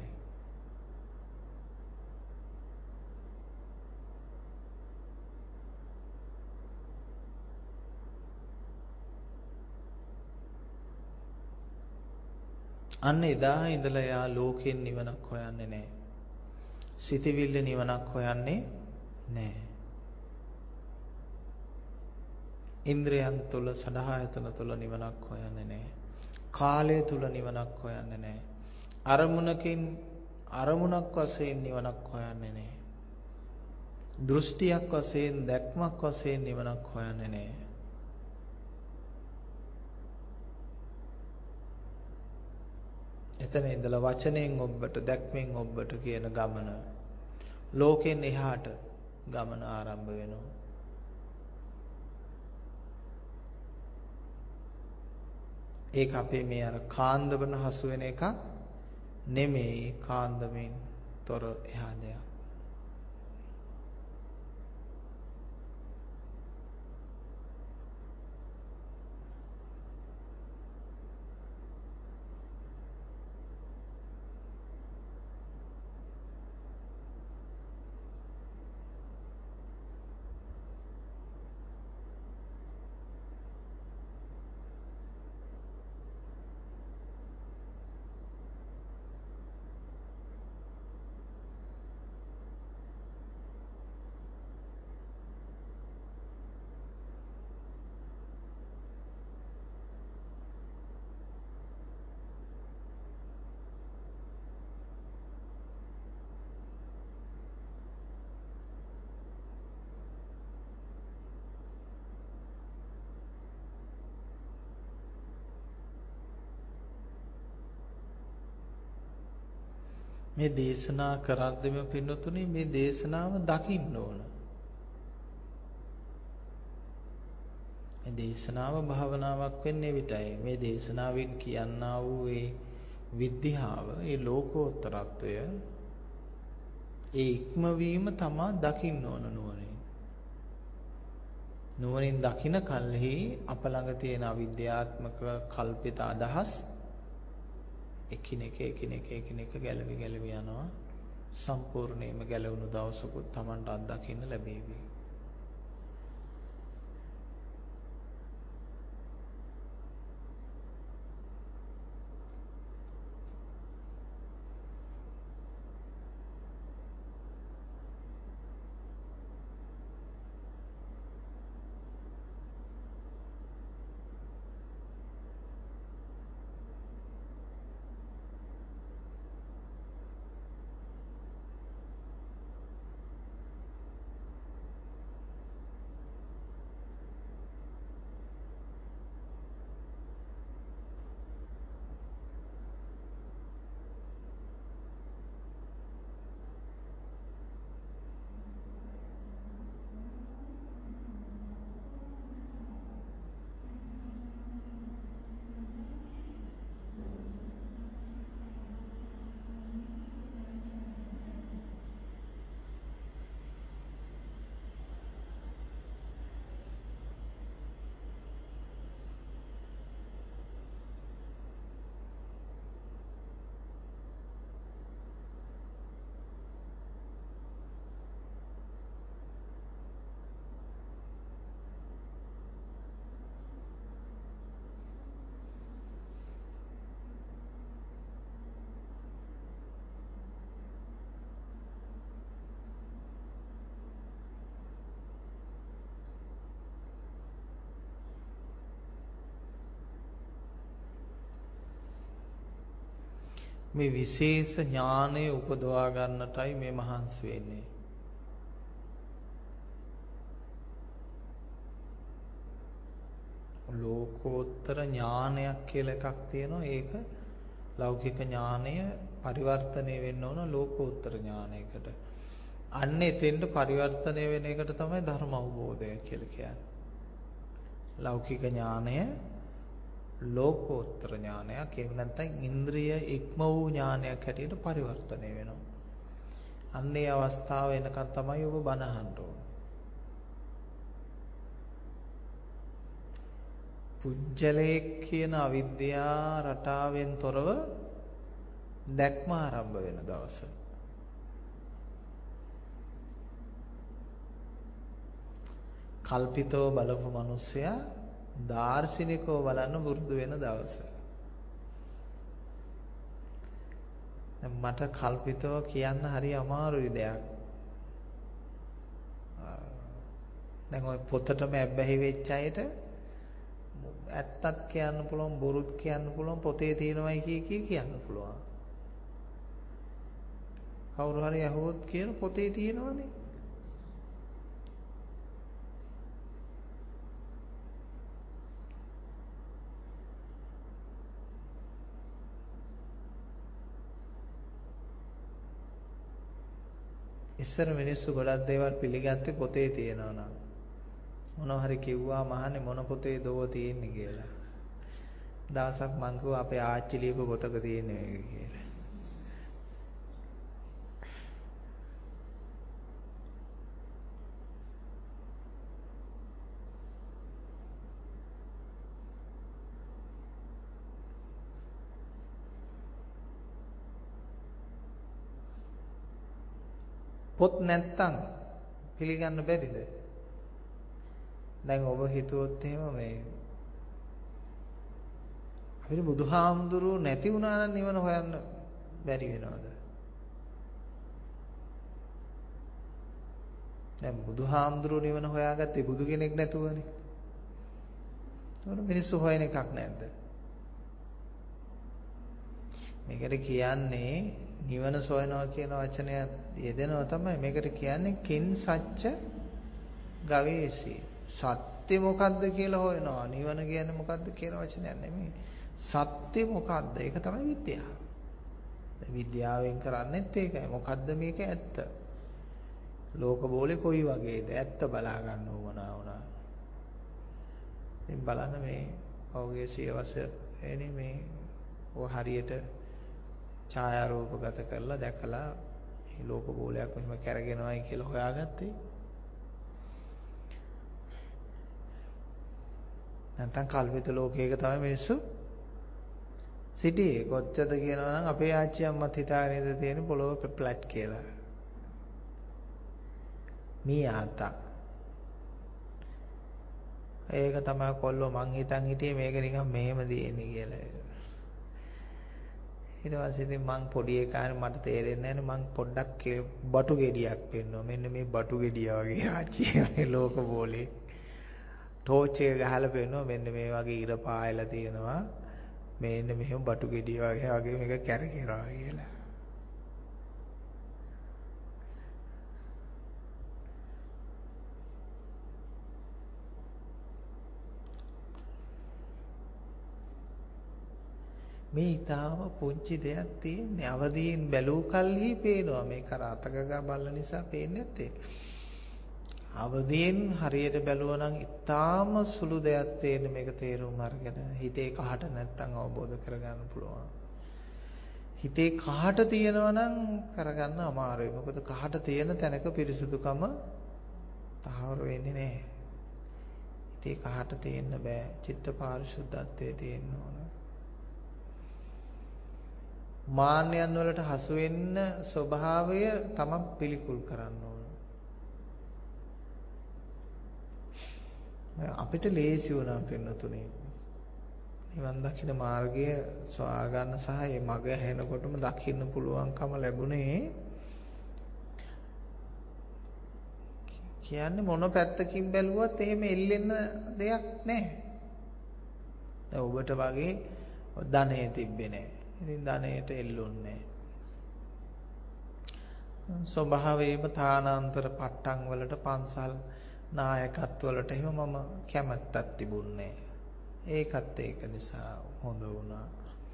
අන්න එදා ඉඳලා යා ලෝකෙන් නිවනක් හොයන්නේ නැහැ. සිතවිල්ල නිවනක් හොයන්නේ නැහැ. ඉන්ද්‍රයන් තුල සදහායතන තුල නිවනක් හොයන්නේ නැහැ. කාලය තුල නිවනක් හොයන්නේ නැහැ. අරමුණක් වශයෙන් නිවනක් හොයන්නේ නැහැ. දෘෂ්ටියක් වශයෙන් දැක්මක් වශයෙන් නිවනක් හොයන්නේ නැහැ. එතන ඉඳලා වචනෙන් ඔබට දැක්මෙන් ඔබට කියන ගමන ලෝකෙන් එහාට ගමන ආරම්භ වෙනවා. ඒක අපේ මේ අර කාන්දමන හසු වෙන එක නෙමෙයි, කාන්දමෙන් තොර එහා දෙයක්. මේ දේශනා කරද්දිම පින්නතුනේ මේ දේශනාව දකින්න ඕන. මේ දේශනාව භාවනාවක් වෙන්නේ විතරයි. මේ දේශනාවෙන් කියන්නා වූ ඒ විද්‍යාව, ඒ ලෝකෝත්තරත්වය, ඒ ඉක්මවීම තමා දකින්න ඕන නුවණින්. නුවණින් දකින කල්හි අප ළඟ තියෙන අවිද්‍යාත්මක කල්පිත අදහස් එකිනෙක ගැලවි යනවා. සම්පූර්ණයෙන්ම ගැලවුණු දවසකුත් Tamanට අත්දකින්න ලැබෙවි. මේ විශේෂ ඥානය උපදවා ගන්නටයි මේ මහන්සි වෙන්නේ. ලෝකෝත්තර ඥානයක් කියලා එකක් තියෙනවා. ඒක ලෞකික ඥානය පරිවර්තනය වෙන්න ඕන ලෝකෝත්තර ඥානයකට. අන්න එතෙන්ට පරිවර්තනය වෙන එකට තමයි ධර්ම අවබෝධය කියලා කියන්නේ. ලෞකික ඥානය ලෝකෝත්තර ඥානයක්, එහෙම නැත්නම් ඉන්ද්‍රිය ඉක්ම වූ ඥානයක් හැටියට පරිවර්තනය වෙනවා. අන්නේ අවස්ථාව එනකන් තමයි ඔබ බණ අහන්න ඕන. පුජ්‍යලයක් කියන අවිද්‍යා රටාවෙන් තොරව දැක්ම ආරම්භ වෙන දවස. කල්පිතව බලපු මිනිසයා දාර්ශනිකව බලන්න පුරුදු වෙන දවස. මට කල්පිතව කියන්න හරි අමාරුයි දෙයක්. දැන් ඔය පොතටම ඇබ්බැහි වෙච්ච අයට ඇත්තත් කියන්න පුළුවන්, බොරුත් කියන්න පුළුවන්, පොතේ තියෙනවයි කියන්න පුළුවන්. කවුරු හරි අහුවොත් කියන පොතේ තියෙනවනේ. ඉස්සර මිනිස්සු ගොඩක් දේවල් පිළිගත්තේ පොතේ තියෙනවා නම්. මොනවා හරි කිව්වා මහන්නේ මොන පොතේ දෝ තියෙන්නේ කියලා. දවසක් මං කිව්වා අපේ ආච්චි ලියපු පොතක තියෙන්නේ මේක කියලා. පොත් නැත්තම් පිළිගන්න බැරිද? දැන් ඔබ හිතුවොත් එහෙම මේ අපිට බුදුහාමුදුරුවෝ නැති වුණා නම් නිවන හොයන්න බැරි වෙනවද? දැන් බුදුහාමුදුරුවෝ නිවන හොයාගත්තේ බුදු කෙනෙක් නැතුවනේ. ඒවල මිනිස්සු හොයන එකක් නැද්ද? මේකට කියන්නේ නිවන සොයනවා කියන වචනය යෙදෙනවා තමයි. මේකට කියන්නේ කින් සච්ච ගවේෂී. සත්‍ය මොකද්ද කියලා හොයනවා. නිවන කියන්නේ මොකද්ද කියන වචනයක් නෙමෙයි. සත්‍ය මොකද්ද? ඒක තමයි විද්‍යාව. දැන් විද්‍යාවෙන් කරන්නේත් ඒකයි. මොකද්ද මේක ඇත්ත? ලෝක බෝලේ කොයි වගේද? ඇත්ත බලා ගන්න ඕනා වුණා. ඉතින් බලන්න මේ පෞගේ සියවස එනේ මේ ඔය හරියට ඡායාරූපගත කරලා දැකලා මේ ලෝක බෝලයක් මෙහෙම කැරගෙනවයි කියලා හොයාගත්තේ. නැත්නම් කල්පිත ලෝකයක තමයි මිනිස්සු සිටියේ. කොච්චරද කියනවා නම් අපේ ආච්චි අම්මත් හිතාගෙන ඉඳ තියෙන පොළොව ෆ්ලැට් කියලා. මේ ආතා. ඒක තමයි කොල්ලෝ මං හිතන් හිටියේ මේක නිකන් මෙහෙම දින්නේ කියලා. ඊට පස්සේ ඉතින් මං පොඩි එකානේ මට තේරෙන්නේ නැහැ මං පොඩ්ඩක් බටු ගෙඩියක් පෙන්නුවා. මෙන්න මේ බටු ගෙඩිය වගේ ආච්චි මේ ලෝක බෝලේ. ටෝච් එක ගහලා පෙන්නුවා මෙන්න මේ වගේ ඉර පායලා තියෙනවා. මෙන්න මෙහෙම බටු ගෙඩිය වගේ මේක කැරකෙනවා කියලා. මේ ඊටාම පුංචි දෙයක් තියෙන්නේ. අවදීන් බැලූ කල්හි පේනවා. මේ කරාතක ගා බලන නිසා පේන්නේ නැත්තේ. අවදීන් හරියට බැලුවා නම් ඊටාම සුළු දෙයක් තේරෙන මේක තේරුම් අරගෙන හිතේ කහට නැත්තම් අවබෝධ කරගන්න පුළුවන්. හිතේ කහට තියෙනවා නම් කරගන්න අමාරුයි. මොකද කහට තියෙන තැනක පිරිසුදුකම තහවුරු වෙන්නේ නැහැ. හිතේ කහට තියෙන්න බෑ. චිත්ත පාරිශුද්ධත්වයේ තියෙන්න ඕන. මාන්නයන් වලට හසු වෙන්න ස්වභාවය තමයි පිළිකුල් කරන්න ඕන. අපිට ලේසි වුණා පින්නතුනේ. නිවන් දකින්න මාර්ගය සොයා ගන්න සහ මේ මග හැෙනකොටම දකින්න පුළුවන්කම ලැබුණේ කියන්නේ මොන පැත්තකින් බැලුවත් එහෙම එල්ලෙන්න දෙයක් නැහැ. දැන් ඔබට වගේ ධනෙ තිබ්බේ නැහැ. ඉතින් ධනෙට එල්ලුන්නේ නැහැ. ස්වභාවයෙන්ම තානාන්තර පට්ටම් වලට පන්සල් නායකත්ව වලට එහෙම මම කැමැත්තක් තිබුණේ. ඒකත් ඒක නිසා හොඳ වුණා.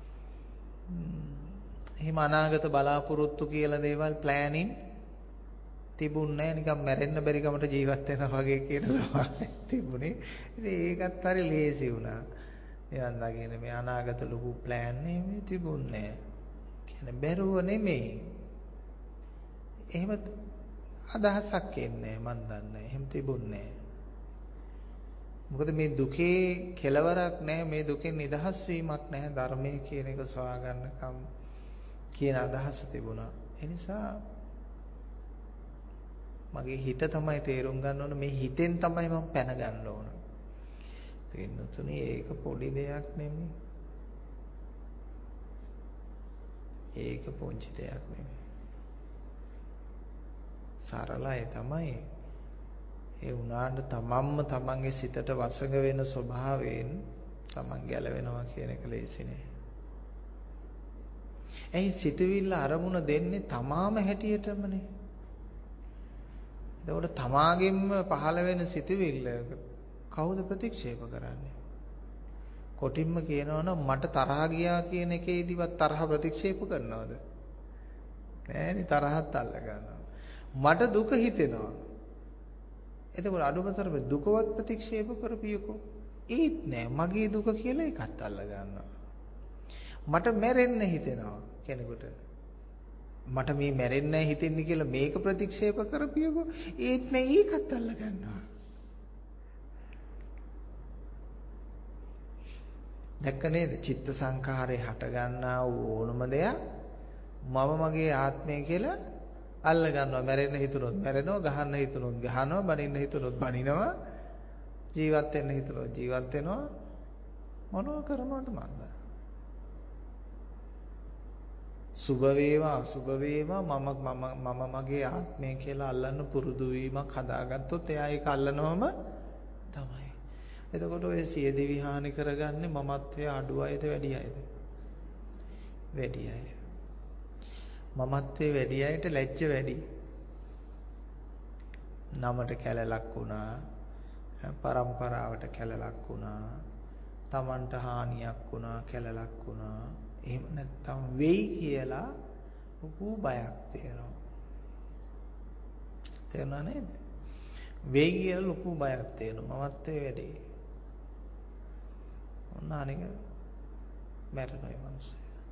එහෙම අනාගත බලාපොරොත්තු කියලා දේවල් ප්ලෑනින් තිබුණේ නැහැ. නිකන් මැරෙන්න බැරි කමට ජීවත් වෙනවා වගේ කියන ස්වභාවයක් තිබුණේ. ඉතින් ඒකත් හරි ලේසි වුණා. නිවන් දකින්න මේ අනාගත ලොකු ප්ලෑන් නෙමෙයි තිබුණේ. කියන්නේ බැරුව නෙමෙයි. එහෙම අදහසක් එන්නේ මන් දන්නේ. එහෙම තිබුණේ. මොකද මේ දුකේ කෙලවරක් නැහැ. මේ දුකෙන් නිදහස් වීමක් නැහැ. ධර්මයේ කියන එක සොයා ගන්නකම් කියන අදහස තිබුණා. ඒ නිසා මගේ හිත තමයි තේරුම් ගන්න ඕන. මේ හිතෙන් තමයි මම පැන ගන්න ඕන. තේන්නතුනේ ඒක පොඩි දෙයක් නෙමෙයි. ඒක පුංචි දෙයක් නෙමෙයි. සරලයි තමයි. ඒ උනාට තමන්ම තමන්ගේ සිතට වසඟ වෙන ස්වභාවයෙන් තමන් ගැලවෙනවා කියන එක ලේසි නෑ. ඇයි සිතවිල්ල අරමුණ දෙන්නේ තමාම හැටියටමනේ. එතකොට තමාගෙන්ම පහළ වෙන සිතවිල්ල කවුද ප්‍රතික්ෂේප කරන්නේ? කොටින්ම කියනවා නම් මට තරහ ගියා කියන එකේදීවත් තරහ ප්‍රතික්ෂේප කරනවද? නෑනේ, තරහත් අල්ල ගන්නවා. මට දුක හිතෙනවා. එතකොට අනුමතර දුකවත් ප්‍රතික්ෂේප කරපියකෝ. ඒත් නෑ, මගේ දුක කියලා එකත් අල්ල ගන්නවා. මට මැරෙන්න හිතෙනවා කෙනෙකුට. මට මේ මැරෙන්නයි හිතෙන්නේ කියලා මේක ප්‍රතික්ෂේප කරපියකෝ. ඒත් නෑ, ඒකත් අල්ල ගන්නවා. දැක්ක නේද? චිත්ත සංඛාරේ හට ගන්නා වූ ඕනම දෙයක් මම මගේ ආත්මය කියලා අල්ල ගන්නවා. මැරෙන්න හිතුනොත් මැරෙනවා, ගහන්න හිතුනොත් ගහනවා, බනින්න හිතුනොත් බනිනවා, ජීවත් වෙන්න හිතුනොත් ජීවත් වෙනවා. මොනව කරනවද මන්ද? සුභ වේවා අසුභ වේවා මම මගේ ආත්මය කියලා අල්ලන්න පුරුදු වීමක් හදාගත්තොත් එයා ඒක අල්ලනවම තමයි. එතකොට ඔය සියදිවි හානි කරගන්නේ මමත්වයේ අඩු අයද වැඩි අයද? වැඩි අය. මමත්වයේ වැඩි අයට ලැජ්ජ වැඩි. නමට කැලලක් වුණා, පරම්පරාවට කැලලක් වුණා, Tamanට හානියක් වුණා, කැලලක් වුණා. එහෙම නැත්තම් වෙයි කියලා ලොකු බයක් තියෙනවා. තේරුණා නේද? වෙයි කියලා ලොකු බයක් තියෙනවා. මමත්වයේ වැඩි. ඔන්න අනික මැරෙනවා මේ මිනිස්සු.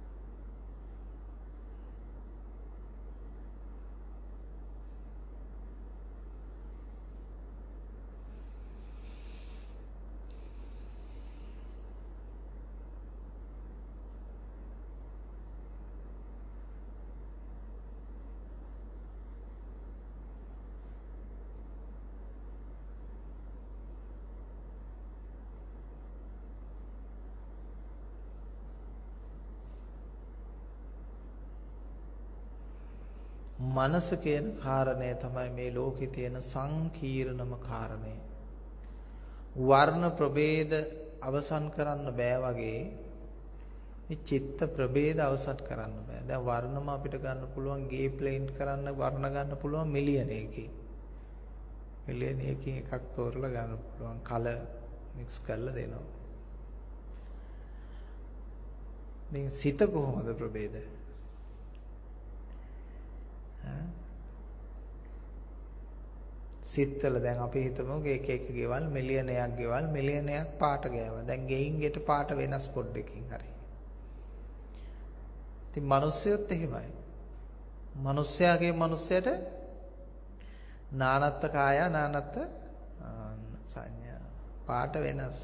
මනස කියන කාරණය තමයි මේ ලෝකේ තියෙන සංකීර්ණම කාරණය. වර්ණ ප්‍රභේද අවසන් කරන්න බෑ වගේ මේ චිත්ත ප්‍රභේද අවසන් කරන්න බෑ. දැන් වර්ණම අපිට ගන්න පුළුවන් ගේ ප්ලේන්ට් කරන්න වර්ණ ගන්න පුළුවන් මිලියන එකකින්. මිලියන එකකින් එකක් තෝරලා ගන්න පුළුවන් කලර් මික්ස් කරලා දෙනවා. මේ සිත කොහොමද ප්‍රභේද? සිත්වල දැන් අපි හිතමු එක එක ගෙවල් මිලියනයක් ගෙවල් මිලියනයක් පාට ගෑවා. දැන් ගෙයින් ගෙට පාට වෙනස් පොඩ්ඩකින් හරි. ඉතින් මිනිස්සුත් එහෙමයි. මිනිස්යාගේ මිනිස්යට නානත්ත් කාය නානත්ත් සංඥා පාට වෙනස්.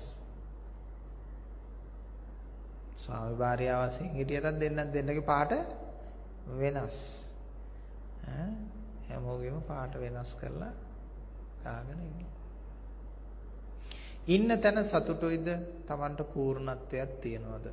ස්වාමි භාර්යාව වශයෙන් හිටියටත් දෙන්නගේ පාට වෙනස්. හැමෝගෙම පාට වෙනස් කරලා දාගෙන ඉන්න තැන සතුටුයිද? Tamanට පූර්ණත්වයක් තියනවද?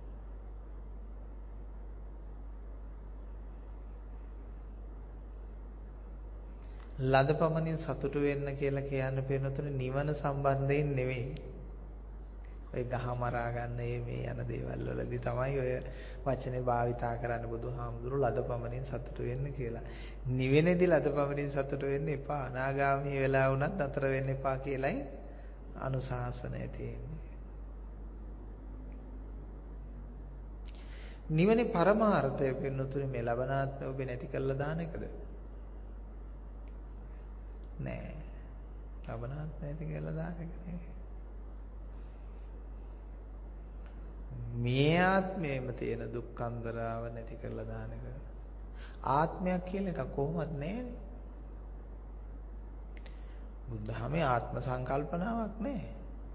ලදපමණින් සතුටු වෙන්න කියලා කියන්න පේනතුනේ නිවන සම්බන්ධයෙන් නෙවෙයි. ඔය ගහ මරා ගන්න මේ යන දේවල් වලදී තමයි ඔය වචනේ භාවිතා කරන්න බුදුහාමුදුරු ලදපමණින් සතුටු වෙන්න කියලා. නිවෙනේදී ලදපමණින් සතුටු වෙන්න එපා. අනාගාමී වෙලා වුණත් අතර වෙන්න එපා කියලයි අනුශාසනය තියෙන්නේ. නිවනේ පරමාර්ථය වෙනුතුනේ මේ ලබනාත්ම ඔබ නැති කරලා දාන එකද? නෑ. ලබනාත්ම නැති කරලා දාන එක නෙවෙයි. මේ ආත්මයේම තියෙන දුක්ඛන්දරාව නැති කරලා දාන එක. ආත්මයක් කියලා එකක් කොහොමවත් නැහැනේ. බුද්ධහමේ ආත්ම සංකල්පනාවක් නැහැ.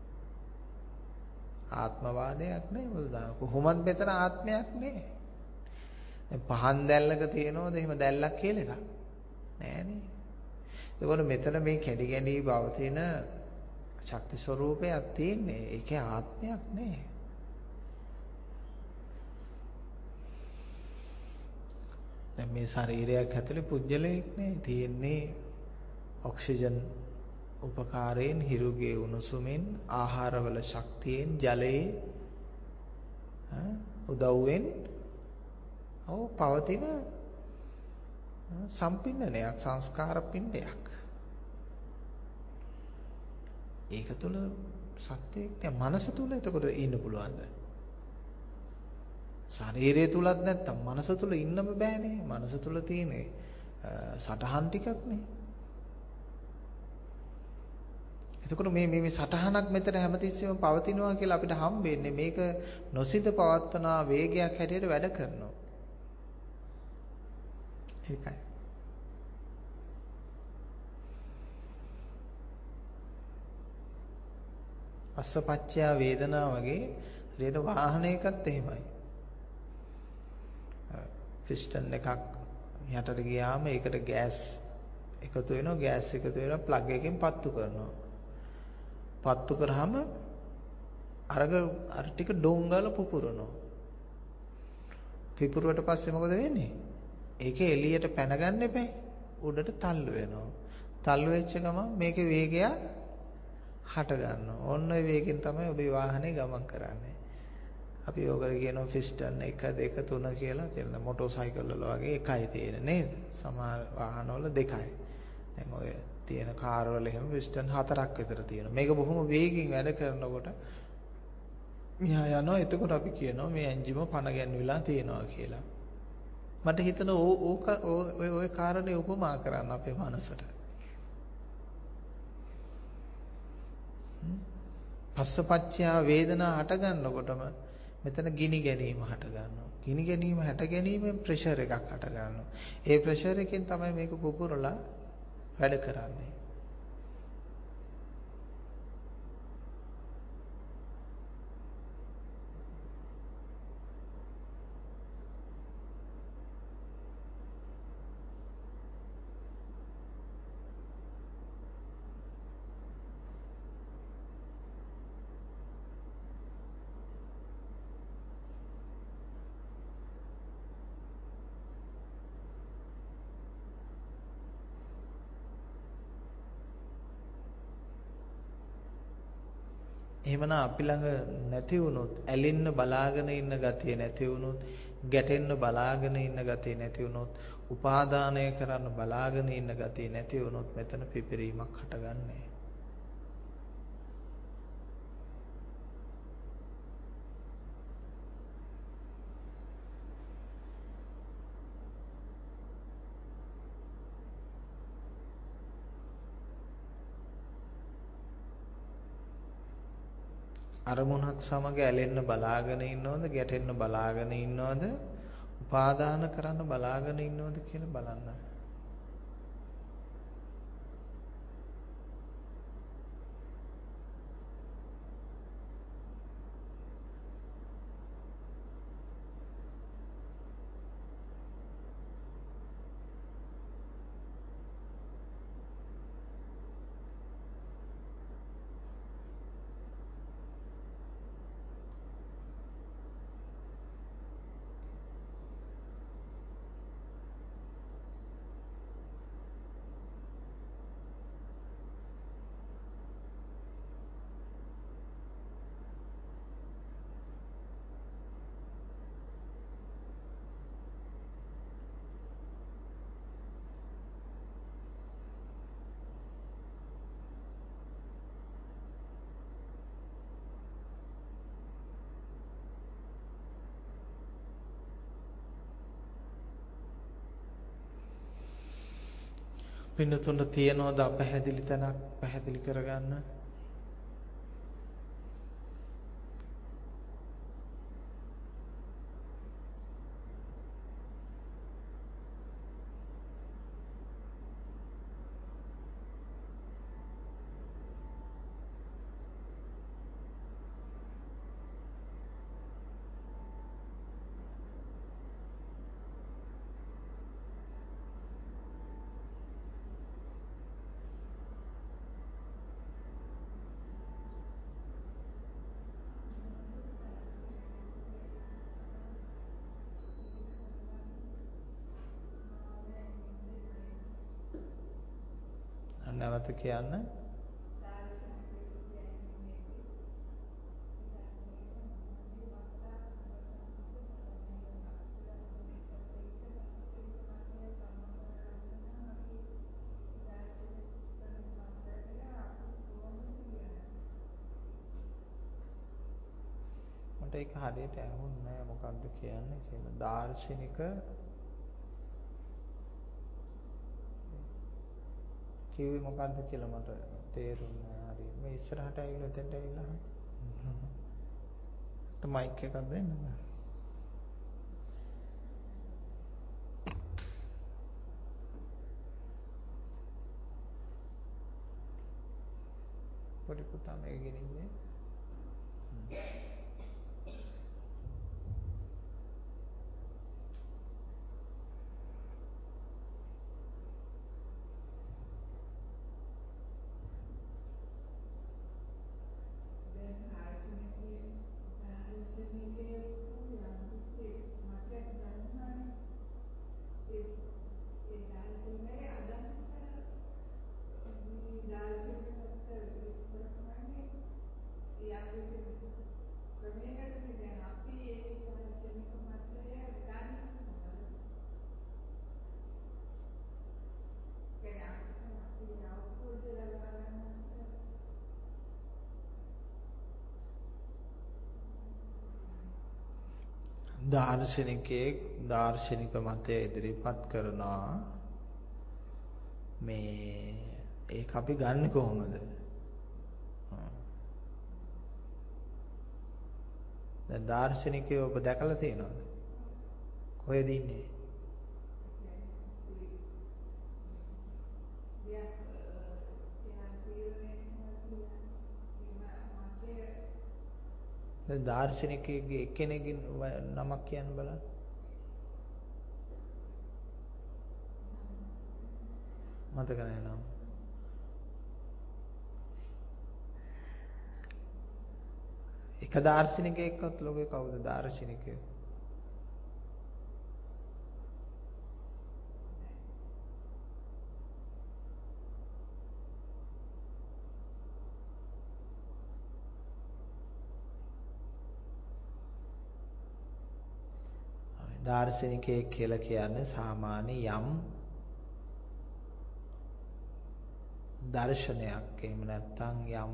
ආත්මවාදයක් නැහැ බුදුදහම. කොහොමවත් මෙතන ආත්මයක් නැහැ. දැන් පහන් දැල්ලක තියෙනවද එහෙම දැල්ලක් කියලා එකක්? නැහැනේ. ඒකෝන මෙතන මේ කැඩි කැඩි පවතින ශක්ති ස්වરૂපයක් තියෙන්නේ. ඒකේ ආත්මයක් නැහැ. දැන් මේ ශරීරයක් ඇතුලේ පුජ්‍යලයක් නේ තියෙන්නේ ඔක්සිජන් උපකාරයෙන් හිරුගේ උණුසුමෙන් ආහාරවල ශක්තියෙන් ජලයේ උදව්වෙන් පවතින සම්පින්නනයක් සංස්කාර පින්ඩයක්. ඒක තුල සත්‍යයක් නෑ. මනස තුල එතකොට ඉන්න පුළුවන්ද? ශරීරය තුලත් නැත්තම් මනස තුල ඉන්නම බෑනේ. මනස තුල තියෙන්නේ සටහන් ටිකක් නේ. එතකොට මේ සටහනක් මෙතන හැමතිස්සෙම පවතිනවා කියලා අපිට හම්බෙන්නේ මේක නොසිත පවත්වනා වේගයක් හැටියට වැඩ කරනවා. ඒකයි. අස්සපච්චය වේදනා වගේ හරියට වාහනයකත් එහෙමයි. පිස්ටන් එකක් යටට ගියාම ඒකට ගෑස් එකතු වෙනවා. ගෑස් එකතු වෙලා ප්ලග් එකකින් පත්තු කරනවා. පත්තු කරාම අර ටික ඩෝංගල පුපුරනවා. පිපුරුවට පස්සේ මොකද වෙන්නේ? ඒකේ එළියට පැන ගන්න එපා. උඩට තල්ලු වෙනවා. තල්ලු වෙච්ච ගමන් මේකේ වේගය හට ගන්නවා. ඔන්න ඔය වේගෙන් තමයි ඔබේ වාහනේ ගමන් කරන්නේ. අපි ඕකට කියනවා පිස්ටන් 1 2 3 කියලා. තියෙන මොටර් සයිකල් වල වගේ එකයි තියෙන්නේ නේද? සමහර වාහනවල දෙකයි. දැන් ඔය තියෙන කාර් වල එහෙම පිස්ටන් 4ක් විතර තියෙනවා. මේක බොහොම වේගෙන් වැඩ කරනකොට මෙහා යනවා. එතකොට අපි කියනවා මේ එන්ජිම පණ ගැන්විලා තියෙනවා කියලා. මට හිතෙනවා ඔය කාරණේ උපමා කරන්න අපේ මනසට. පස්සපච්චය වේදනා හට ගන්නකොටම මෙතන ගිනි ගැනීම හට ගන්නවා. ගිනි ගැනීම හට ගැනීමෙන් ප්‍රෙෂර් එකක් හට ගන්නවා. ඒ ප්‍රෙෂර් එකෙන් තමයි මේක පුපුරලා වැඩ කරන්නේ. එහෙමනම් අපි ළඟ නැති වුණොත් ඇලෙන්න බලාගෙන ඉන්න ගතිය නැති වුණොත් ගැටෙන්න බලාගෙන ඉන්න ගතිය නැති වුණොත් උපාදානය කරන්න බලාගෙන ඉන්න ගතිය නැති වුණොත් මෙතන පිපිරීමක් හටගන්නේ. අරමුණක් සමග ඇලෙන්න බලාගෙන ඉන්නවද ගැටෙන්න බලාගෙන ඉන්නවද උපාදාන කරන්න බලාගෙන ඉන්නවද කියලා බලන්න. පින්නතුන්ට තියනවද අපැහැදිලි තැනක් පැහැදිලි කරගන්න? නැවත කියන්න. මට ඒක හරියට ඇහුන්නේ නැහැ මොකක්ද කියන්නේ කියලා. දාර්ශනික කිව්වේ මොකක්ද කියලා මට තේරුන්නේ නැහැ හරියට. මේ ඉස්සරහට ඇවිල්ලා එතෙන්ට ඇවිල්ලා මයික් එකක් දෙන්නද? පොඩි පුතා මේක ගෙනින්නේ. දාර්ශනිකයෙක් දාර්ශනික මතය ඉදිරිපත් කරනවා. මේ ඒක අපි ගන්නෙ කොහොමද? දැන් දාර්ශනිකයෝ ඔබ දැකලා තියෙනවද? කොහෙද ඉන්නේ? දැන් දාර්ශනිකයෙක්ගේ එක්කෙනෙක්ගේ නමක් කියන්න බලන්න. මතක නැහැ නම. එක දාර්ශනිකයෙක්වත් ලෝකේ කවුද දාර්ශනිකයෝ? දාර්ශනිකයෙක් කියලා කියන්නේ සාමාන්‍ය යම් දර්ශනයක් එහෙම නැත්නම් යම්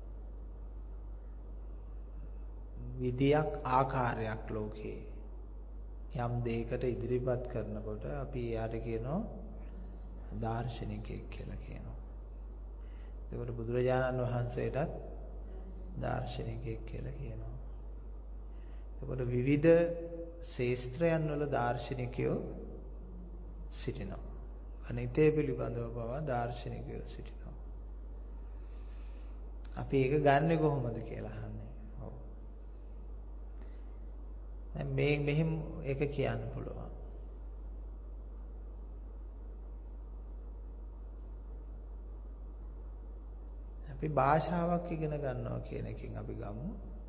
විදියක් ආකාරයක් ලෝකේ යම් දෙයකට ඉදිරිපත් කරනකොට අපි එයාට කියනවා දාර්ශනිකයෙක් කියලා කියනවා. ඒකට බුදුරජාණන් වහන්සේටත් දාර්ශනිකයෙක් කියලා කියනවා. ඒකට විවිධ ශේස්ත්‍රයන් වල දාර්ශනිකයෝ සිටිනවා. අනිත්‍ය පිළිබඳව පවා දාර්ශනිකයෝ සිටිනවා. අපි ඒක ගන්නෙ කොහොමද කියලා අහන්නේ. ඔව්. දැන් මෙහෙම ඒක කියන්න පුළුවන්. අපි භාෂාවක් ඉගෙන ගන්නවා කියන එකෙන් අපි ගමු.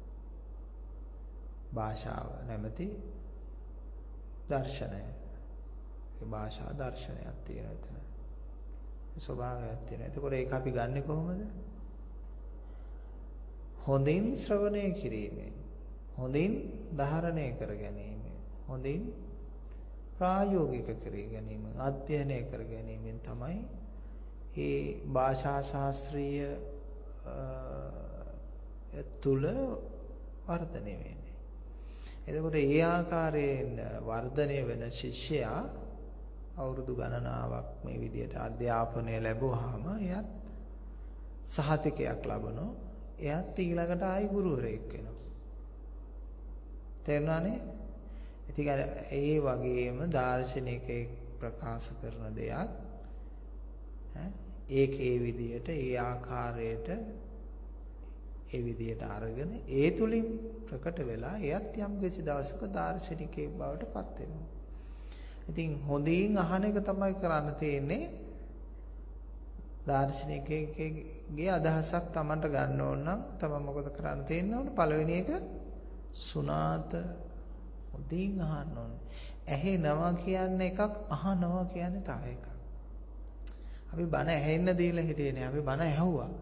භාෂාව නැමැති දර්ශනය. ඒ භාෂා දර්ශනයක් තියෙනවා එතන. ස්වභාවයක් තියෙනවා. එතකොට ඒක අපි ගන්නෙ කොහොමද? හොඳින් ශ්‍රවණය කිරීමෙන්, හොඳින් ධාරණය කර ගැනීමෙන්, හොඳින් ප්‍රායෝගික කර ගැනීමෙන්, අධ්‍යයනය කර ගැනීමෙන් තමයි මේ භාෂා ශාස්ත්‍රීය තුල වර්ධනය වෙන්නේ. එතකොට ඒ ආකාරයෙන් වර්ධනය වෙන ශිෂ්‍යයා අවුරුදු ගණනාවක් මේ විදිහට අධ්‍යාපනය ලැබුවාම එයත් සහතිකයක් ලබනවා. එයත් ඊළඟට ආයි ගුරුවරයෙක් වෙනවා. තේරුණානේ? ඉතින් ඒ වගේම දාර්ශනිකයෙක් ප්‍රකාශ කරන දෙයක් ඒක ඒ විදිහට ඒ ආකාරයට ඒ විදිහට අරගෙන ඒ තුලින් ප්‍රකට වෙලා එයත් යම් කිසි දවසක දාර්ශනිකයෙක් බවට පත් වෙනවා. ඉතින් හොඳින් අහන එක තමයි කරන්න තියෙන්නේ. දාර්ශනිකයෙක්ගේ අදහසක් Tamanට ගන්න ඕන නම් Taman මොකද කරන්න තියෙන්නේ? පළවෙනි එක සුණාත හොඳින් අහන්න ඕනේ. ඇහෙනවා කියන්නේ එකක්, අහනවා කියන්නේ තව එකක්. අපි බණ ඇහෙන්න දීලා හිටියේ නෑ. අපි බණ ඇහුවා.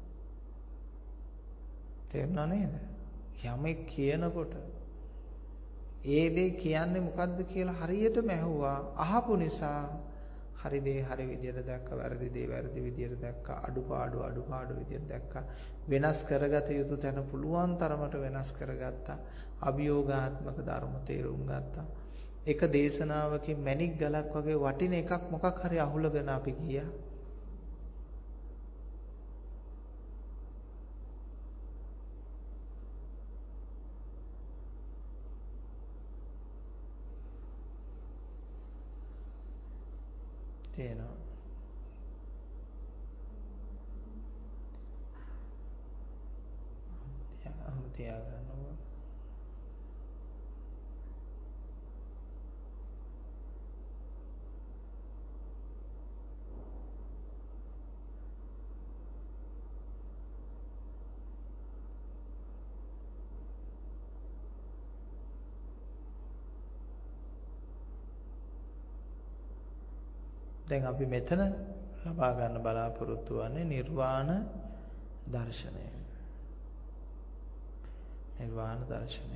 තේරුණා නේද? යමෙක් කියනකොට ඒ දේ කියන්නේ මොකද්ද කියලා හරියටම ඇහුවා. අහපු නිසා හරි දේ හරි විදියට දැක්කා, වැරදි දේ වැරදි විදියට දැක්කා, අඩුපාඩු විදියට දැක්කා. වෙනස් කරගත යුතු තැන පුළුවන් තරමට වෙනස් කරගත්තා. අභියෝගාත්මක ධර්ම තේරුම් ගත්තා. එක දේශනාවකින් මණික් ගලක් වගේ වටින එකක් මොකක් හරි අහුලගෙන අපි ගියා. තේනවා. තියාගන්න ඕන. දැන් අපි මෙතන ලබා ගන්න බලාපොරොත්තු වෙන්නේ නිර්වාණ දර්ශනය. නිර්වාණ දර්ශනය.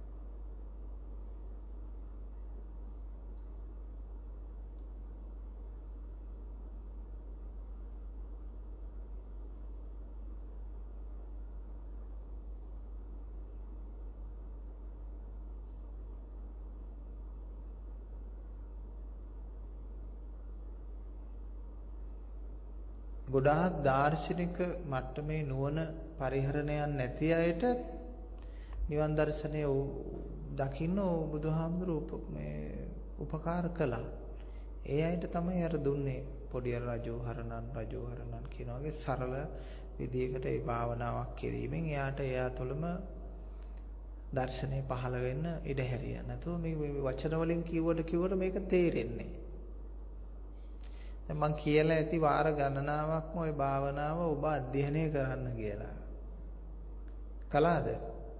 ගොඩාක් දාර්ශනික මට්ටමේ නුවණ පරිහරණයක් නැති අයට නිවන් දර්ශනය දකින්න බුදුහාමුදුරුවෝ උපකාර කළා. ඒ අයට තමයි අර දුන්නේ පොඩි රජෝහරණන් කියන වගේ සරල විදියකට ඒ භාවනාවක් කිරීමෙන් එයාට එයා තුළම දර්ශනය පහළ වෙන්න ඉඩ හැරියා. නැතුව මේ වචන වලින් කිව්වට මේක තේරෙන්නේ. දැන් මං කියලා ඇති වාර ගණනාවක්ම ওই භාවනාව ඔබ අධ්‍යයනය කරන්න කියලා. කළාද?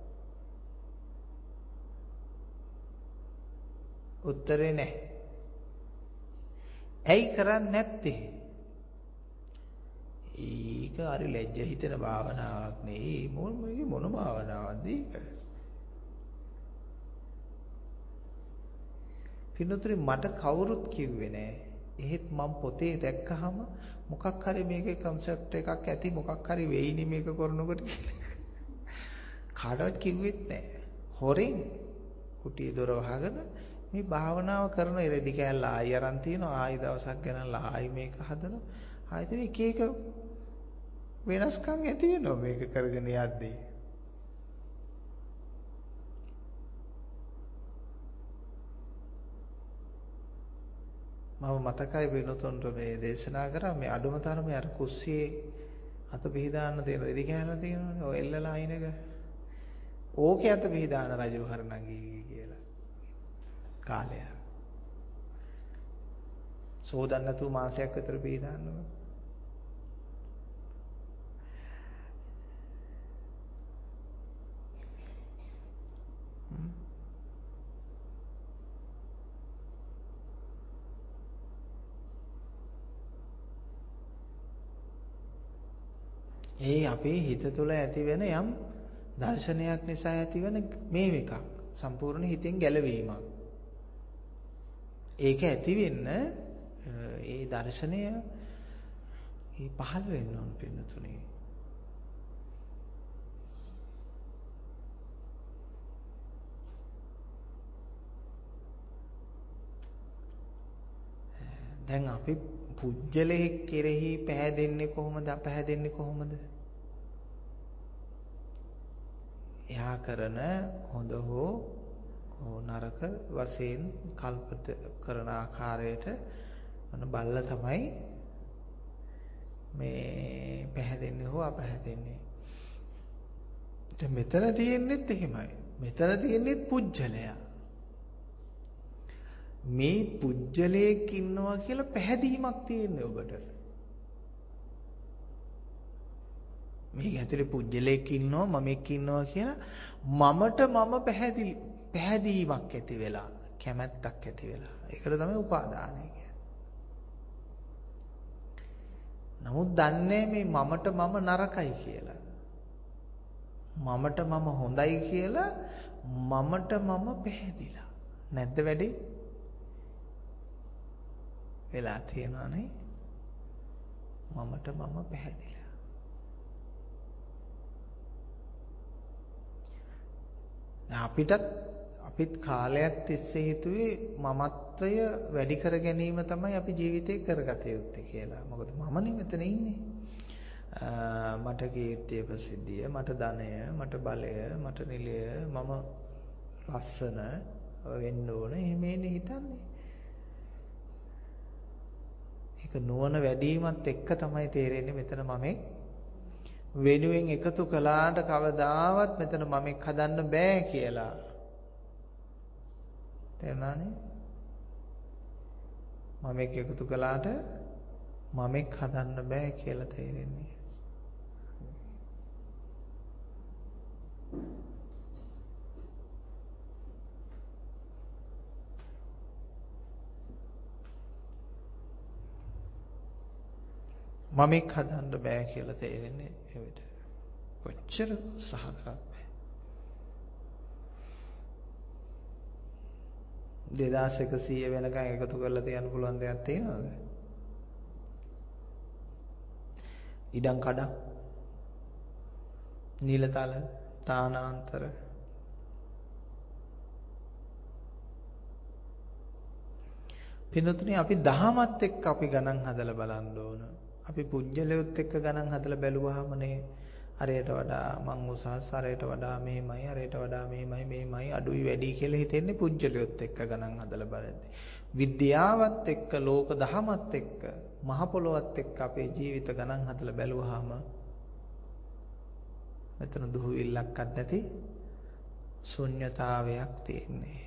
උත්තරේ නැහැ. ඇයි කරන්නේ නැත්තේ? ඒක හරි ලැජ්ජ හිතෙන භාවනාවක් නෙයි. මොන භාවනාවක්ද ඒක? පින්නතුරි මට කවුරුත් කිව්වේ නැහැ. එහෙත් මම පොතේ දැක්කහම මොකක් හරි මේකේ concept එකක් ඇති මොකක් හරි වෙයිනේ මේක කරනකොට කාටවත් කිව්වෙත් නැහැ. හොරෙන් කුටියේ දොර වහගෙන මේ භාවනාව කරන ඉරදි කැල්ල ආයි අරන් තියනවා. ආයි දවසක් ගණන්ලා ආයි මේක හදනවා. ආයෙත් එක එක වෙනස්කම් ඇති වෙනවා මේක කරගෙන යද්දී. මම මතකයි වෙනතොන්ට මේ දේශනා කරා මේ අඩුම තරමේ අර කුස්සියේ අත පිහදාන්න තියෙන රෙදි කෑල්ල තියෙනවනේ ඔය එල්ලලා අයින් එක. ඕකේ අත පිහදාන රජවහරණගේ කියලා. කාලය. සෝදන්න නැතුව මාසයක් විතර පිහදාන්නවා. ඒ අපේ හිත තුළ ඇතිවෙන යම් දර්ශනයක් නිසා ඇතිවෙන මේ එකක් සම්පූර්ණ හිතෙන් ගැලවීමක්. ඒක ඇති වෙන්න ඒ දර්ශනය පහළ වෙන්න ඕන පින්නතුනේ. දැන් අපි පුජ්‍යලෙක් කෙරෙහි පැහැදෙන්නේ කොහොමද? එහා කරන හොඳ හෝ නරක වශයෙන් කල්පිත කරන ආකාරයට බලලා තමයි මේ පැහැදෙන්නේ හෝ අපැහැදෙන්නේ. දැන් මෙතන තියෙන්නේත් එහෙමයි. මෙතන තියෙන්නේත් පුජ්‍යලයා. මේ පුජ්‍යලයක් ඉන්නවා කියලා පැහැදීමක් තියෙන්නේ ඔබට. මේක ඇතුලේ පුජ්‍යලයක් ඉන්නවා මමෙක් ඉන්නවා කියලා මමට මම පැහැදීමක් ඇති වෙලා කැමැත්තක් ඇති වෙලා. ඒකට තමයි උපාදානය කියන්නේ. නමුත් දන්නේ මේ මමට මම නරකයි කියලා. මමට මම හොඳයි කියලා මමට මම පැහැදිලා. නැද්ද වැඩි? වෙලා තියෙනවා නේ. මමට මම පැහැදිලා. අපිත් කාලයක් තිස්සේ හිතුවේ මමත්වය වැඩි කර ගැනීම තමයි අපි ජීවිතේ කරගත යුත්තේ කියලා. මොකද මමනේ මෙතන ඉන්නේ. මට කීර්තිය ප්‍රසිද්ධිය, මට ධනය, මට බලය, මට නිලය, මම ලස්සන වෙන්න ඕන එහෙමනේ හිතන්නේ. ඒක නුවණ වැඩිවීමත් එක්ක තමයි තේරෙන්නේ මෙතන මමෙක් වෙනුවෙන් එකතු කළාට කවදාවත් මෙතන මමෙක් හදන්න බෑ කියලා. තේරුණානේ? මමෙක් එකතු කළාට මමෙක් හදන්න බෑ කියලා තේරෙන්නේ. මමෙක් හදන්න බෑ කියලා තේරෙන්නේ ඒ විදිහට. කොච්චර සහගත බෑ. 2100 වෙනකන් එකතු කරලා තියන්න පුළුවන් දෙයක් තියෙනවද? ඉඩම් කඩම්, නිලතල, තානාන්තර පින්නතුනේ අපි දහමත් එක්ක අපි ගණන් හදලා බලන්න ඕන. අපි පුජ්‍යලයොත් එක්ක ගණන් හදලා බැලුවාමනේ අරයට වඩා මං උසස්, අරයට වඩා මෙහෙමයි, අරයට වඩා මෙහෙමයි අඩුයි වැඩි කියලා හිතෙන්නේ පුජ්‍යලයොත් එක්ක ගණන් හදලා බලද්දී. විද්‍යාවත් එක්ක, ලෝක දහමත් එක්ක, මහ පොළොවත් එක්ක අපේ ජීවිත ගණන් හදලා බැලුවාම මෙතන දුහවිල්ලක්වත් නැති ශුන්‍යතාවයක් තියෙන්නේ.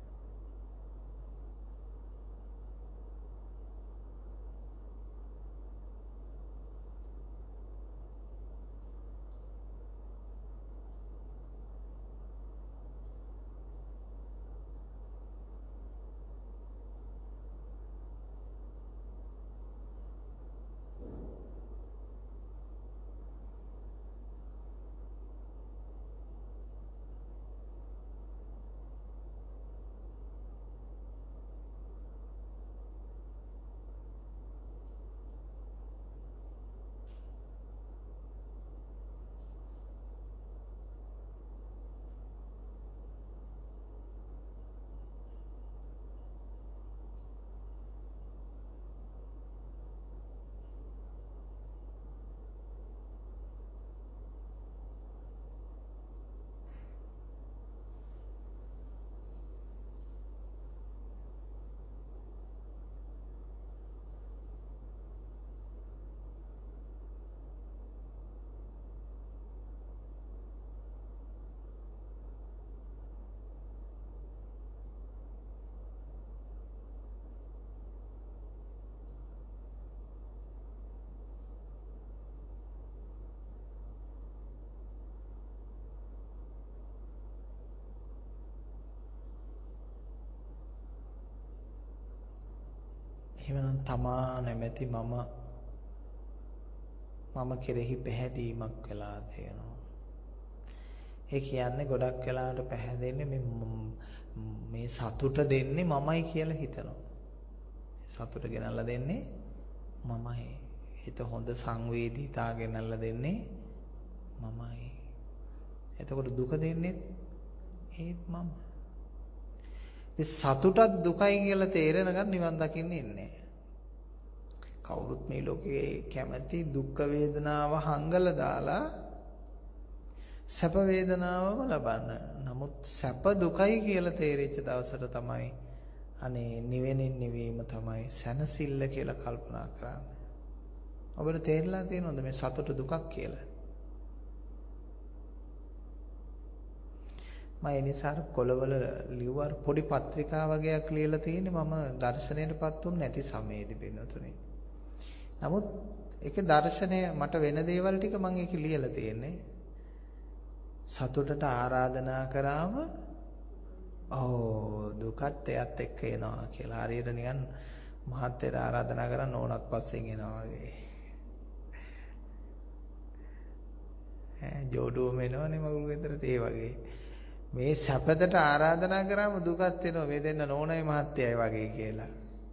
එහෙමනම් තමා නැමැති මම කෙරෙහි පැහැදීමක් වෙලා තියෙනවා. ඒ කියන්නේ ගොඩක් වෙලාවට පැහැදෙන්නේ මේ සතුට දෙන්නේ මමයි කියලා හිතනවා. සතුට ගෙනල්ලා දෙන්නේ මමයි. හිත හොඳ සංවේදීතා ගෙනල්ලා දෙන්නේ මමයි. එතකොට දුක දෙන්නේ ඒත් මම. සතුටත් දුකයි කියලා තේරෙනකන් නිවන් දකින්න ඉන්නේ. කවුරුත් මේ ලෝකේ කැමති දුක් වේදනාව හංගලා දාලා සැප වේදනාවම ලබන්න. නමුත් සැප දුකයි කියලා තේරිච්ච දවසට තමයි අනේ නිවෙනින් නිවීම තමයි සැනසෙල්ල කියලා කල්පනා කරන්නේ. ඔබට තේරලා තියෙනවද මේ සතුට දුකක් කියලා? මම ඒ නිසා කොළවල ලිව්වා පොඩි පත්‍රිකා වගේක් ලියලා තියෙන්නේ මම දර්ශනයටපත් වුනේ නැති සමයේදී වෙනතුනේ. නමුත් ඒකේ දර්ශනය මට වෙන දේවල් ටික මම ඒකේ ලියලා තියෙන්නේ. සතුටට ආරාධනා කරාම දුකත් එයත් එක්ක එනවා කියලා. හරියට නිකන් මහත්යට ආරාධනා කරන් ඕනක් පස්සෙන් එනවා වගේ. ජෝඩුවම එනවනේ මගුල් ගෙදරට ඒ වගේ. මේ සැපතට ආරාධනා කරාම දුකක් එනවා මේ දෙන්න නෝනයි මහත්තයයි වගේ කියලා.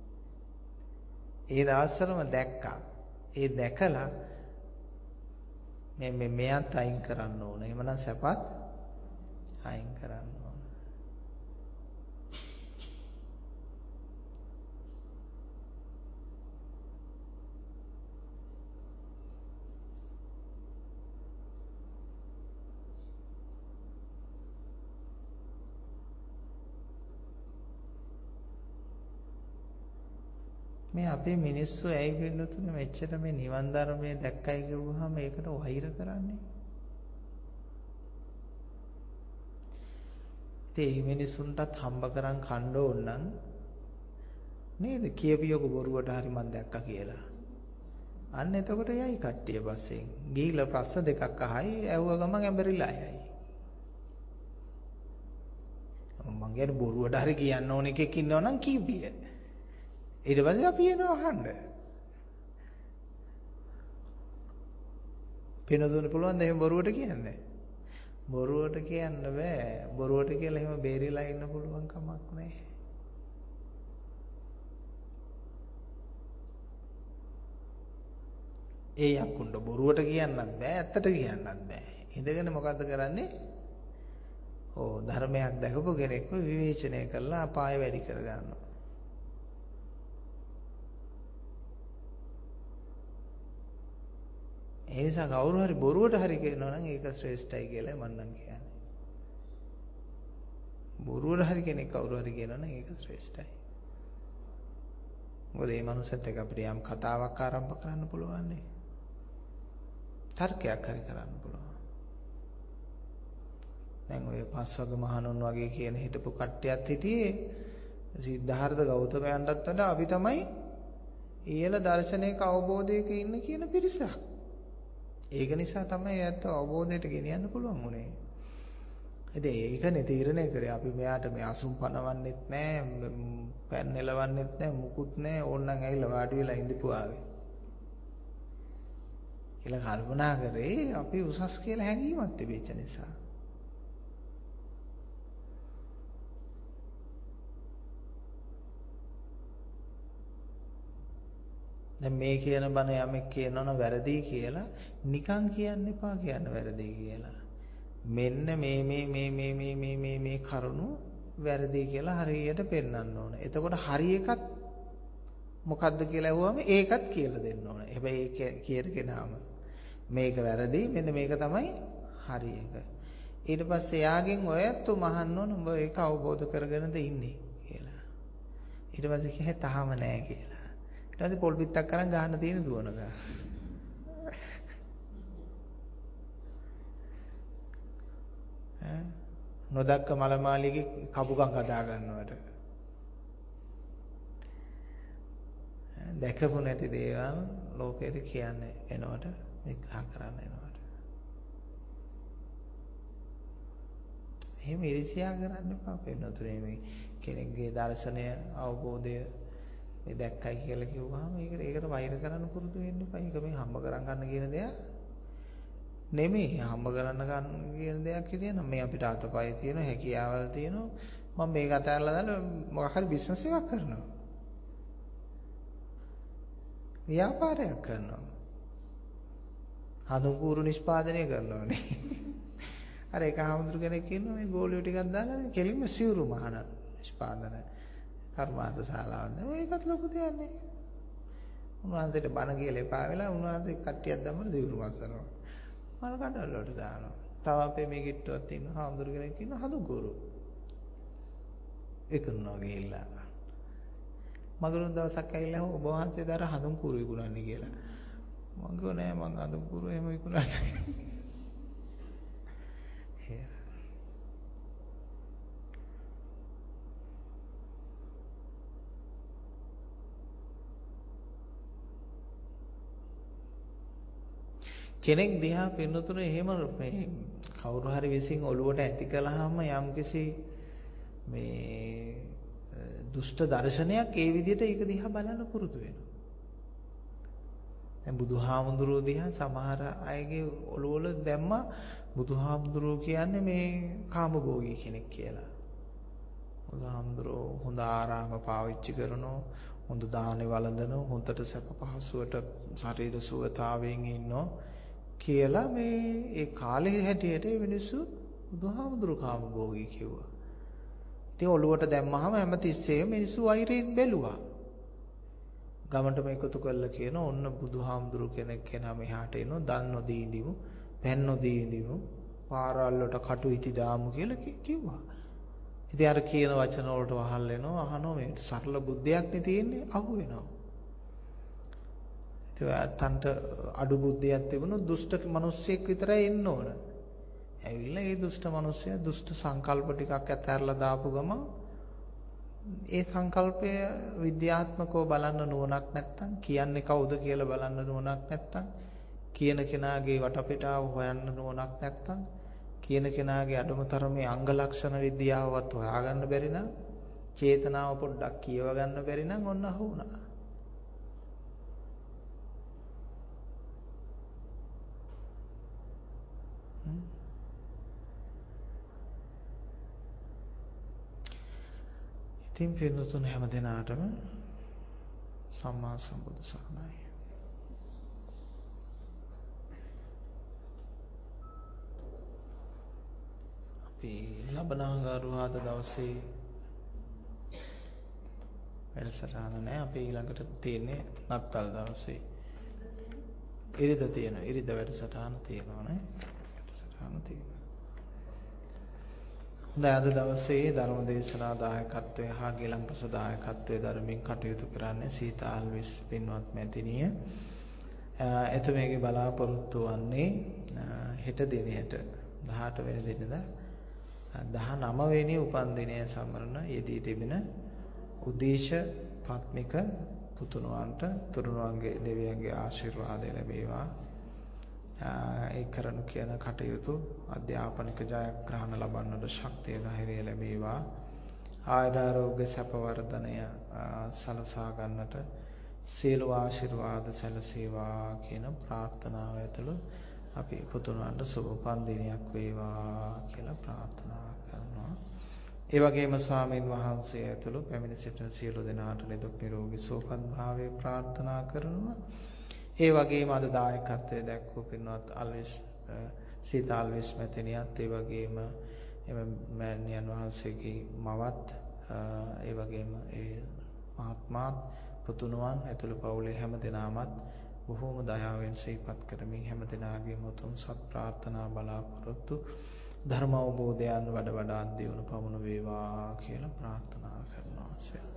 ඒ දවස්වලම දැක්කා. ඒ දැකලා මෙයත් අයින් කරන්න ඕන. එහෙමනම් සැපත් අයින් කරන්න ඕන. මේ අපේ මිනිස්සු ඇයි වෙන්නතුනේ මෙච්චර මේ නිවන් ධර්මයේ දැක්කයි කිව්වහම ඒකට වෛර කරන්නේ? ඉතින් මේ මිනිසුන්ටත් හම්බ කරන් කණ්ඩ ඕන නම් නේද කියපියක බොරුවට හරි මන් දැක්කා කියලා. අන්න එතකොට යයි කට්ටිය පස්සේ. ගිහිල්ලා ප්‍රශ්න දෙකක් අහයි ඇහුව ගමන් ඇඹරිලා යයි. මං කියන්නේ බොරුවට හරි කියන්න ඕන එකෙක් ඉන්නවා නම් කියපිය. ඊට පස්සේ අපි එනවා අහන්න. පිනදුන්න පුළුවන් ද එහෙම බොරුවට කියන්නේ? බොරුවට කියන්න බෑ. බොරුවට කියලා එහෙම බේරිලා ඉන්න පුළුවන් කමක් නැහැ. ඒ යක්කුන්ට බොරුවට කියන්නත් බෑ, ඇත්තට කියන්නත් බෑ. ඉඳගෙන මොකද්ද කරන්නේ? ධර්මයක් දැකපු කෙනෙක්ව විවේචනය කරලා අපාය වැඩි කරගන්නවා. ඒ නිසා කවුරු හරි බොරුවට හරි කියනවා නම් ඒක ශ්‍රේෂ්ඨයි කියලා මම නම් කියන්නේ. බොරුවට හරි කෙනෙක් කවුරු හරි කියනවා නම් ඒක ශ්‍රේෂ්ඨයි. මොකද මේ මනුස්සයත් එක්ක අපිට යම් කතාවක් ආරම්භ කරන්න පුළුවන් නේ. තර්කයක් හරි කරන්න පුළුවන්. දැන් ඔය පස්වග මහණුන් වගේ කියන හිටපු කට්ටියත් හිටියේ සිද්ධාර්ථ ගෞතමයන්ටත් වඩා අපි තමයි ඊළ දර්ශනයක අවබෝධයක ඉන්න කියන පිරිසක්. ඒක නිසා තමයි ඇත්ත අවබෝධයට ගෙනියන්න පුළුවන් උනේ. ඉතින් ඒකනේ තීරණය කරේ අපි මෙයාට මේ අසුම් පනවන්නෙත් නෑ, පෑන් නෙලවන්නෙත් නෑ, මුකුත් නෑ, ඕනනම් ඇවිල්ලා වාඩි වෙලා ඉඳපුවාවේ. කියලා කල්පනා කරේ අපි උසස් කියලා හැඟීමක් තිබෙච්ච නිසා. දැන් මේ කියන බණ යමෙක් කියනවනම් වැරදි කියලා නිකන් කියන්න එපා කියන්න වැරදි කියලා. මෙන්න මේ කරුණු වැරදි කියලා හරියට පෙන්වන්න ඕන. එතකොට හරි එකත් මොකද්ද කියලා අහුවම ඒකත් කියලා දෙන්න ඕන. හැබැයි ඒක කියන කෙනාම මේක වැරදි මෙන්න මේක තමයි හරි එක. ඊට පස්සේ යාගෙන් ඔයත් මහන්න ඕන උඹ ඒක අවබෝධ කරගෙනද ඉන්නේ කියලා. ඊට පස්සේ කියේ තාම නෑ කියලා. ඊට පස්සේ පොල් පිටක් කරන් ගහන්න තියෙන දුවනක. නොදක්ක මලමාලිගේ කපුකම් හදා ගන්නවට. දැකපු නැති දේවල් ලෝකෙට කියන්නේ එනවට විග්‍රහ කරන්න එනවට. එහෙම ඉරිසියා කරන්න එපා වෙනතුනේ මේ කෙනෙක්ගේ දර්ශනය අවබෝධය මේ දැක්කයි කියලා කිව්වහම ඒකට වෛර කරන්න පුරුදු වෙන්න එපා. ඒක මේ හම්බ කරන් ගන්න කියන දෙයක් නෙමෙයි. හම්බ කරන්න ගන්න කියන දෙයක් කියනවා. මේ අපිට අතපය තියෙනවා, හැකියාවල් තියෙනවා. මම මේක අතහැරලා දාලා මොකක් හරි බිස්නස් එකක් කරනවා. ව්‍යාපාරයක් කරනවා. හඳුන්කూరు නිෂ්පාදනය කරනවානේ. අර එක හඳුරු කෙනෙක් ඉන්නවා මේ ගෝලියෝ ටිකක් දාලා කෙලින්ම සිවුරු මහන නිෂ්පාදන කර්මාන්ත ශාලාවක්. ඒකත් ලොකු දෙයක් නේ. උන්වහන්සේට බණ කියලා එපා වෙලා උන්වහන්සේ කට්ටියක් දැම්මම සිවුරු මස්සනවා. මල් කඩවල වලට දානවා. තව අපේ මේ කිට්ටුවක් තියෙනවා හඳුරු කෙනෙක් ඉන්නවා හඳුන්කూరు. ඒකනවා ගිහිල්ලා. මගුරුන් දවසක් ඇවිල්ලා ඔබ වහන්සේ දර හඳුන්කూరు විකුණන්නේ කියලා. මම කිව්වා නෑ මං හඳුන්කూరు එහෙම විකුණන්නේ. කෙනෙක් දිහා පින්නතුනේ එහෙම මේ කවුරු හරි විසින් ඔළුවට ඇති කළාම යම්කිසි මේ දුෂ්ට දර්ශනයක් ඒ විදිහට ඒක දිහා බලන්න පුරුදු වෙනවා. දැන් බුදුහාමුදුරුවෝ දිහා සමහර අයගේ ඔළුවල දැම්මා බුදුහාමුදුරුවෝ කියන්නේ මේ කාමභෝගී කෙනෙක් කියලා. බුදුහාමුදුරුවෝ හොඳ ආරාම පාවිච්චි කරනවා, හොඳ දානේ වළඳනවා, හොඳට සැප පහසුවට ශරීර සුවතාවයෙන් ඉන්නවා කියලා මේ ඒ කාලේ හැටියට මිනිස්සු බුදුහාමුදුරුවෝ කාමභෝගී කිව්වා. ඉතින් ඔළුවට දැම්මහම හැමතිස්සෙම මිනිස්සු වෛරයෙන් බැලුවා. ගමන්ට මේකතු කරලා කියන ඔන්න බුදුහාමුදුරුවෝ කෙනෙක් කෙනා මෙහාට එනවා, දන් නොදී ඉඳිමු, පැන් නොදී ඉඳිමු, පාරවල් වලට කටු ඉති දාමු කියලා කිව්වා. ඉතින් අර කියන වචන වලට වහල් වෙනවා, අහනවා මේ සරල බුද්ධියක් නේ තියෙන්නේ, අහු වෙනවා. ඉතින් අතන්ට අඩු බුද්ධියක් තිබුණොත් දුෂ්ට මිනිස්සෙක් විතරයි එන්න ඕන. ඇවිල්ලා ඒ දුෂ්ට මිනිස්සයා දුෂ්ට සංකල්ප ටිකක් ඇතැරලා දාපු ගමන් ඒ සංකල්පය විද්‍යාත්මකව බලන්න නුවණක් නැත්තම්, කියන්නේ කවුද කියලා බලන්න නුවණක් නැත්තම්, කියන කෙනාගේ වටපිටාව හොයන්න නුවණක් නැත්තම්, කියන කෙනාගේ අඩුම තරමේ අංග ලක්ෂණ විද්‍යාවවත් හොයාගන්න බැරි නම්, චේතනාව පොඩ්ඩක් කියව ගන්න බැරි නම් ඔන්න අහු වුණා. ඉතින් පින්තුන් හැම දිනාටම සම්මා සම්බුදු සරණයි. අපි ලබන අඟහරුවාද දවසේ වැඩසටහන නැහැ. අපි ඊළඟට තියෙන්නේ නත්තල් දවසේ. ඉරිද තියෙනවා. ඉරිද වැඩසටහන තියෙනවා නේ. වැඩසටහන තියෙනවා. හොඳයි, අද දවසේ ධර්ම දේශනා දායකත්වයේ හා ගිලන්පස දායකත්වයේ ධර්මයෙන් කටයුතු කරන්නේ සීතාල්විස් පින්වත් මැතිණිය. එතුමියගේ බලාපොරොත්තු වන්නේ හෙට දිනයට 18 වෙනි දිනදා 19 වෙනි උපන්දිනය සමරන යෙදී තිබෙන උදේශ පත්මික පුතුණුවන්ට තුරුණුවන්ගේ දෙවියන්ගේ ආශිර්වාදය ලැබේවා. ඒ කරනු කියන කටයුතු අධ්‍යාපනික ජයග්‍රහණ ලබන්නට ශක්තිය ධෛර්යය ලැබේවා. ආයුරාෝග්‍ය සැප වර්ධනය සලසා ගන්නට සියලු ආශිර්වාද සැලසේවා කියන ප්‍රාර්ථනාව ඇතුළු අපි පුතුණුවන්ට සුබ උපන්දිනයක් වේවා කියලා ප්‍රාර්ථනා කරනවා. ඒ වගේම ස්වාමීන් වහන්සේ ඇතුළු පැමිණ සිටින සියලු දෙනාට නිදුක් නිරෝගී සුවපත් භාවය ප්‍රාර්ථනා කරනවා. ඒ වගේම අද දායකත්වයේ දැක්වූ පින්වත් අල්විස් සීතාල්විස් මැතිණියත්, ඒ වගේම එම මෑණියන් වහන්සේගේ මවත්, ඒ වගේම ඒ මහත්මාත්, පුතුණුවන් ඇතුළු පවුලේ හැම දෙනාමත් බොහෝම දයාවෙන් සිහිපත් කරමින් හැම දෙනාගේම උතුම් සත් ප්‍රාර්ථනා බලාපොරොත්තු ධර්ම අවබෝධයන් වඩා දියුණු පමුණු වේවා කියලා ප්‍රාර්ථනා කරනවා.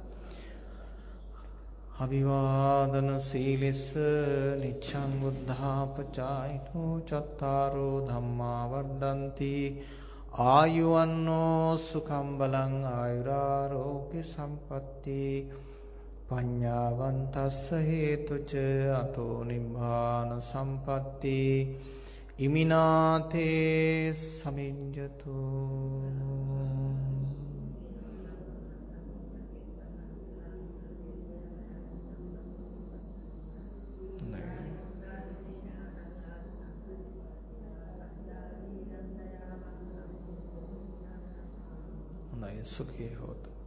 අභිවාදන සීලිස්ස නිච්ඡං බුද්ධාපචායිනෝ චත්තාරෝ ධම්මා වඩ්ඩಂತಿ ආයුවන්නෝ සුඛං බලං ආයුරාෝග්‍ය සම්පatti පඤ්ඤාවන්තස්ස හේතුච අතෝ නිබ්බාන සම්පatti ඉමිනාතේ සමිඤ්ඤතු. සුඛී හෝතු.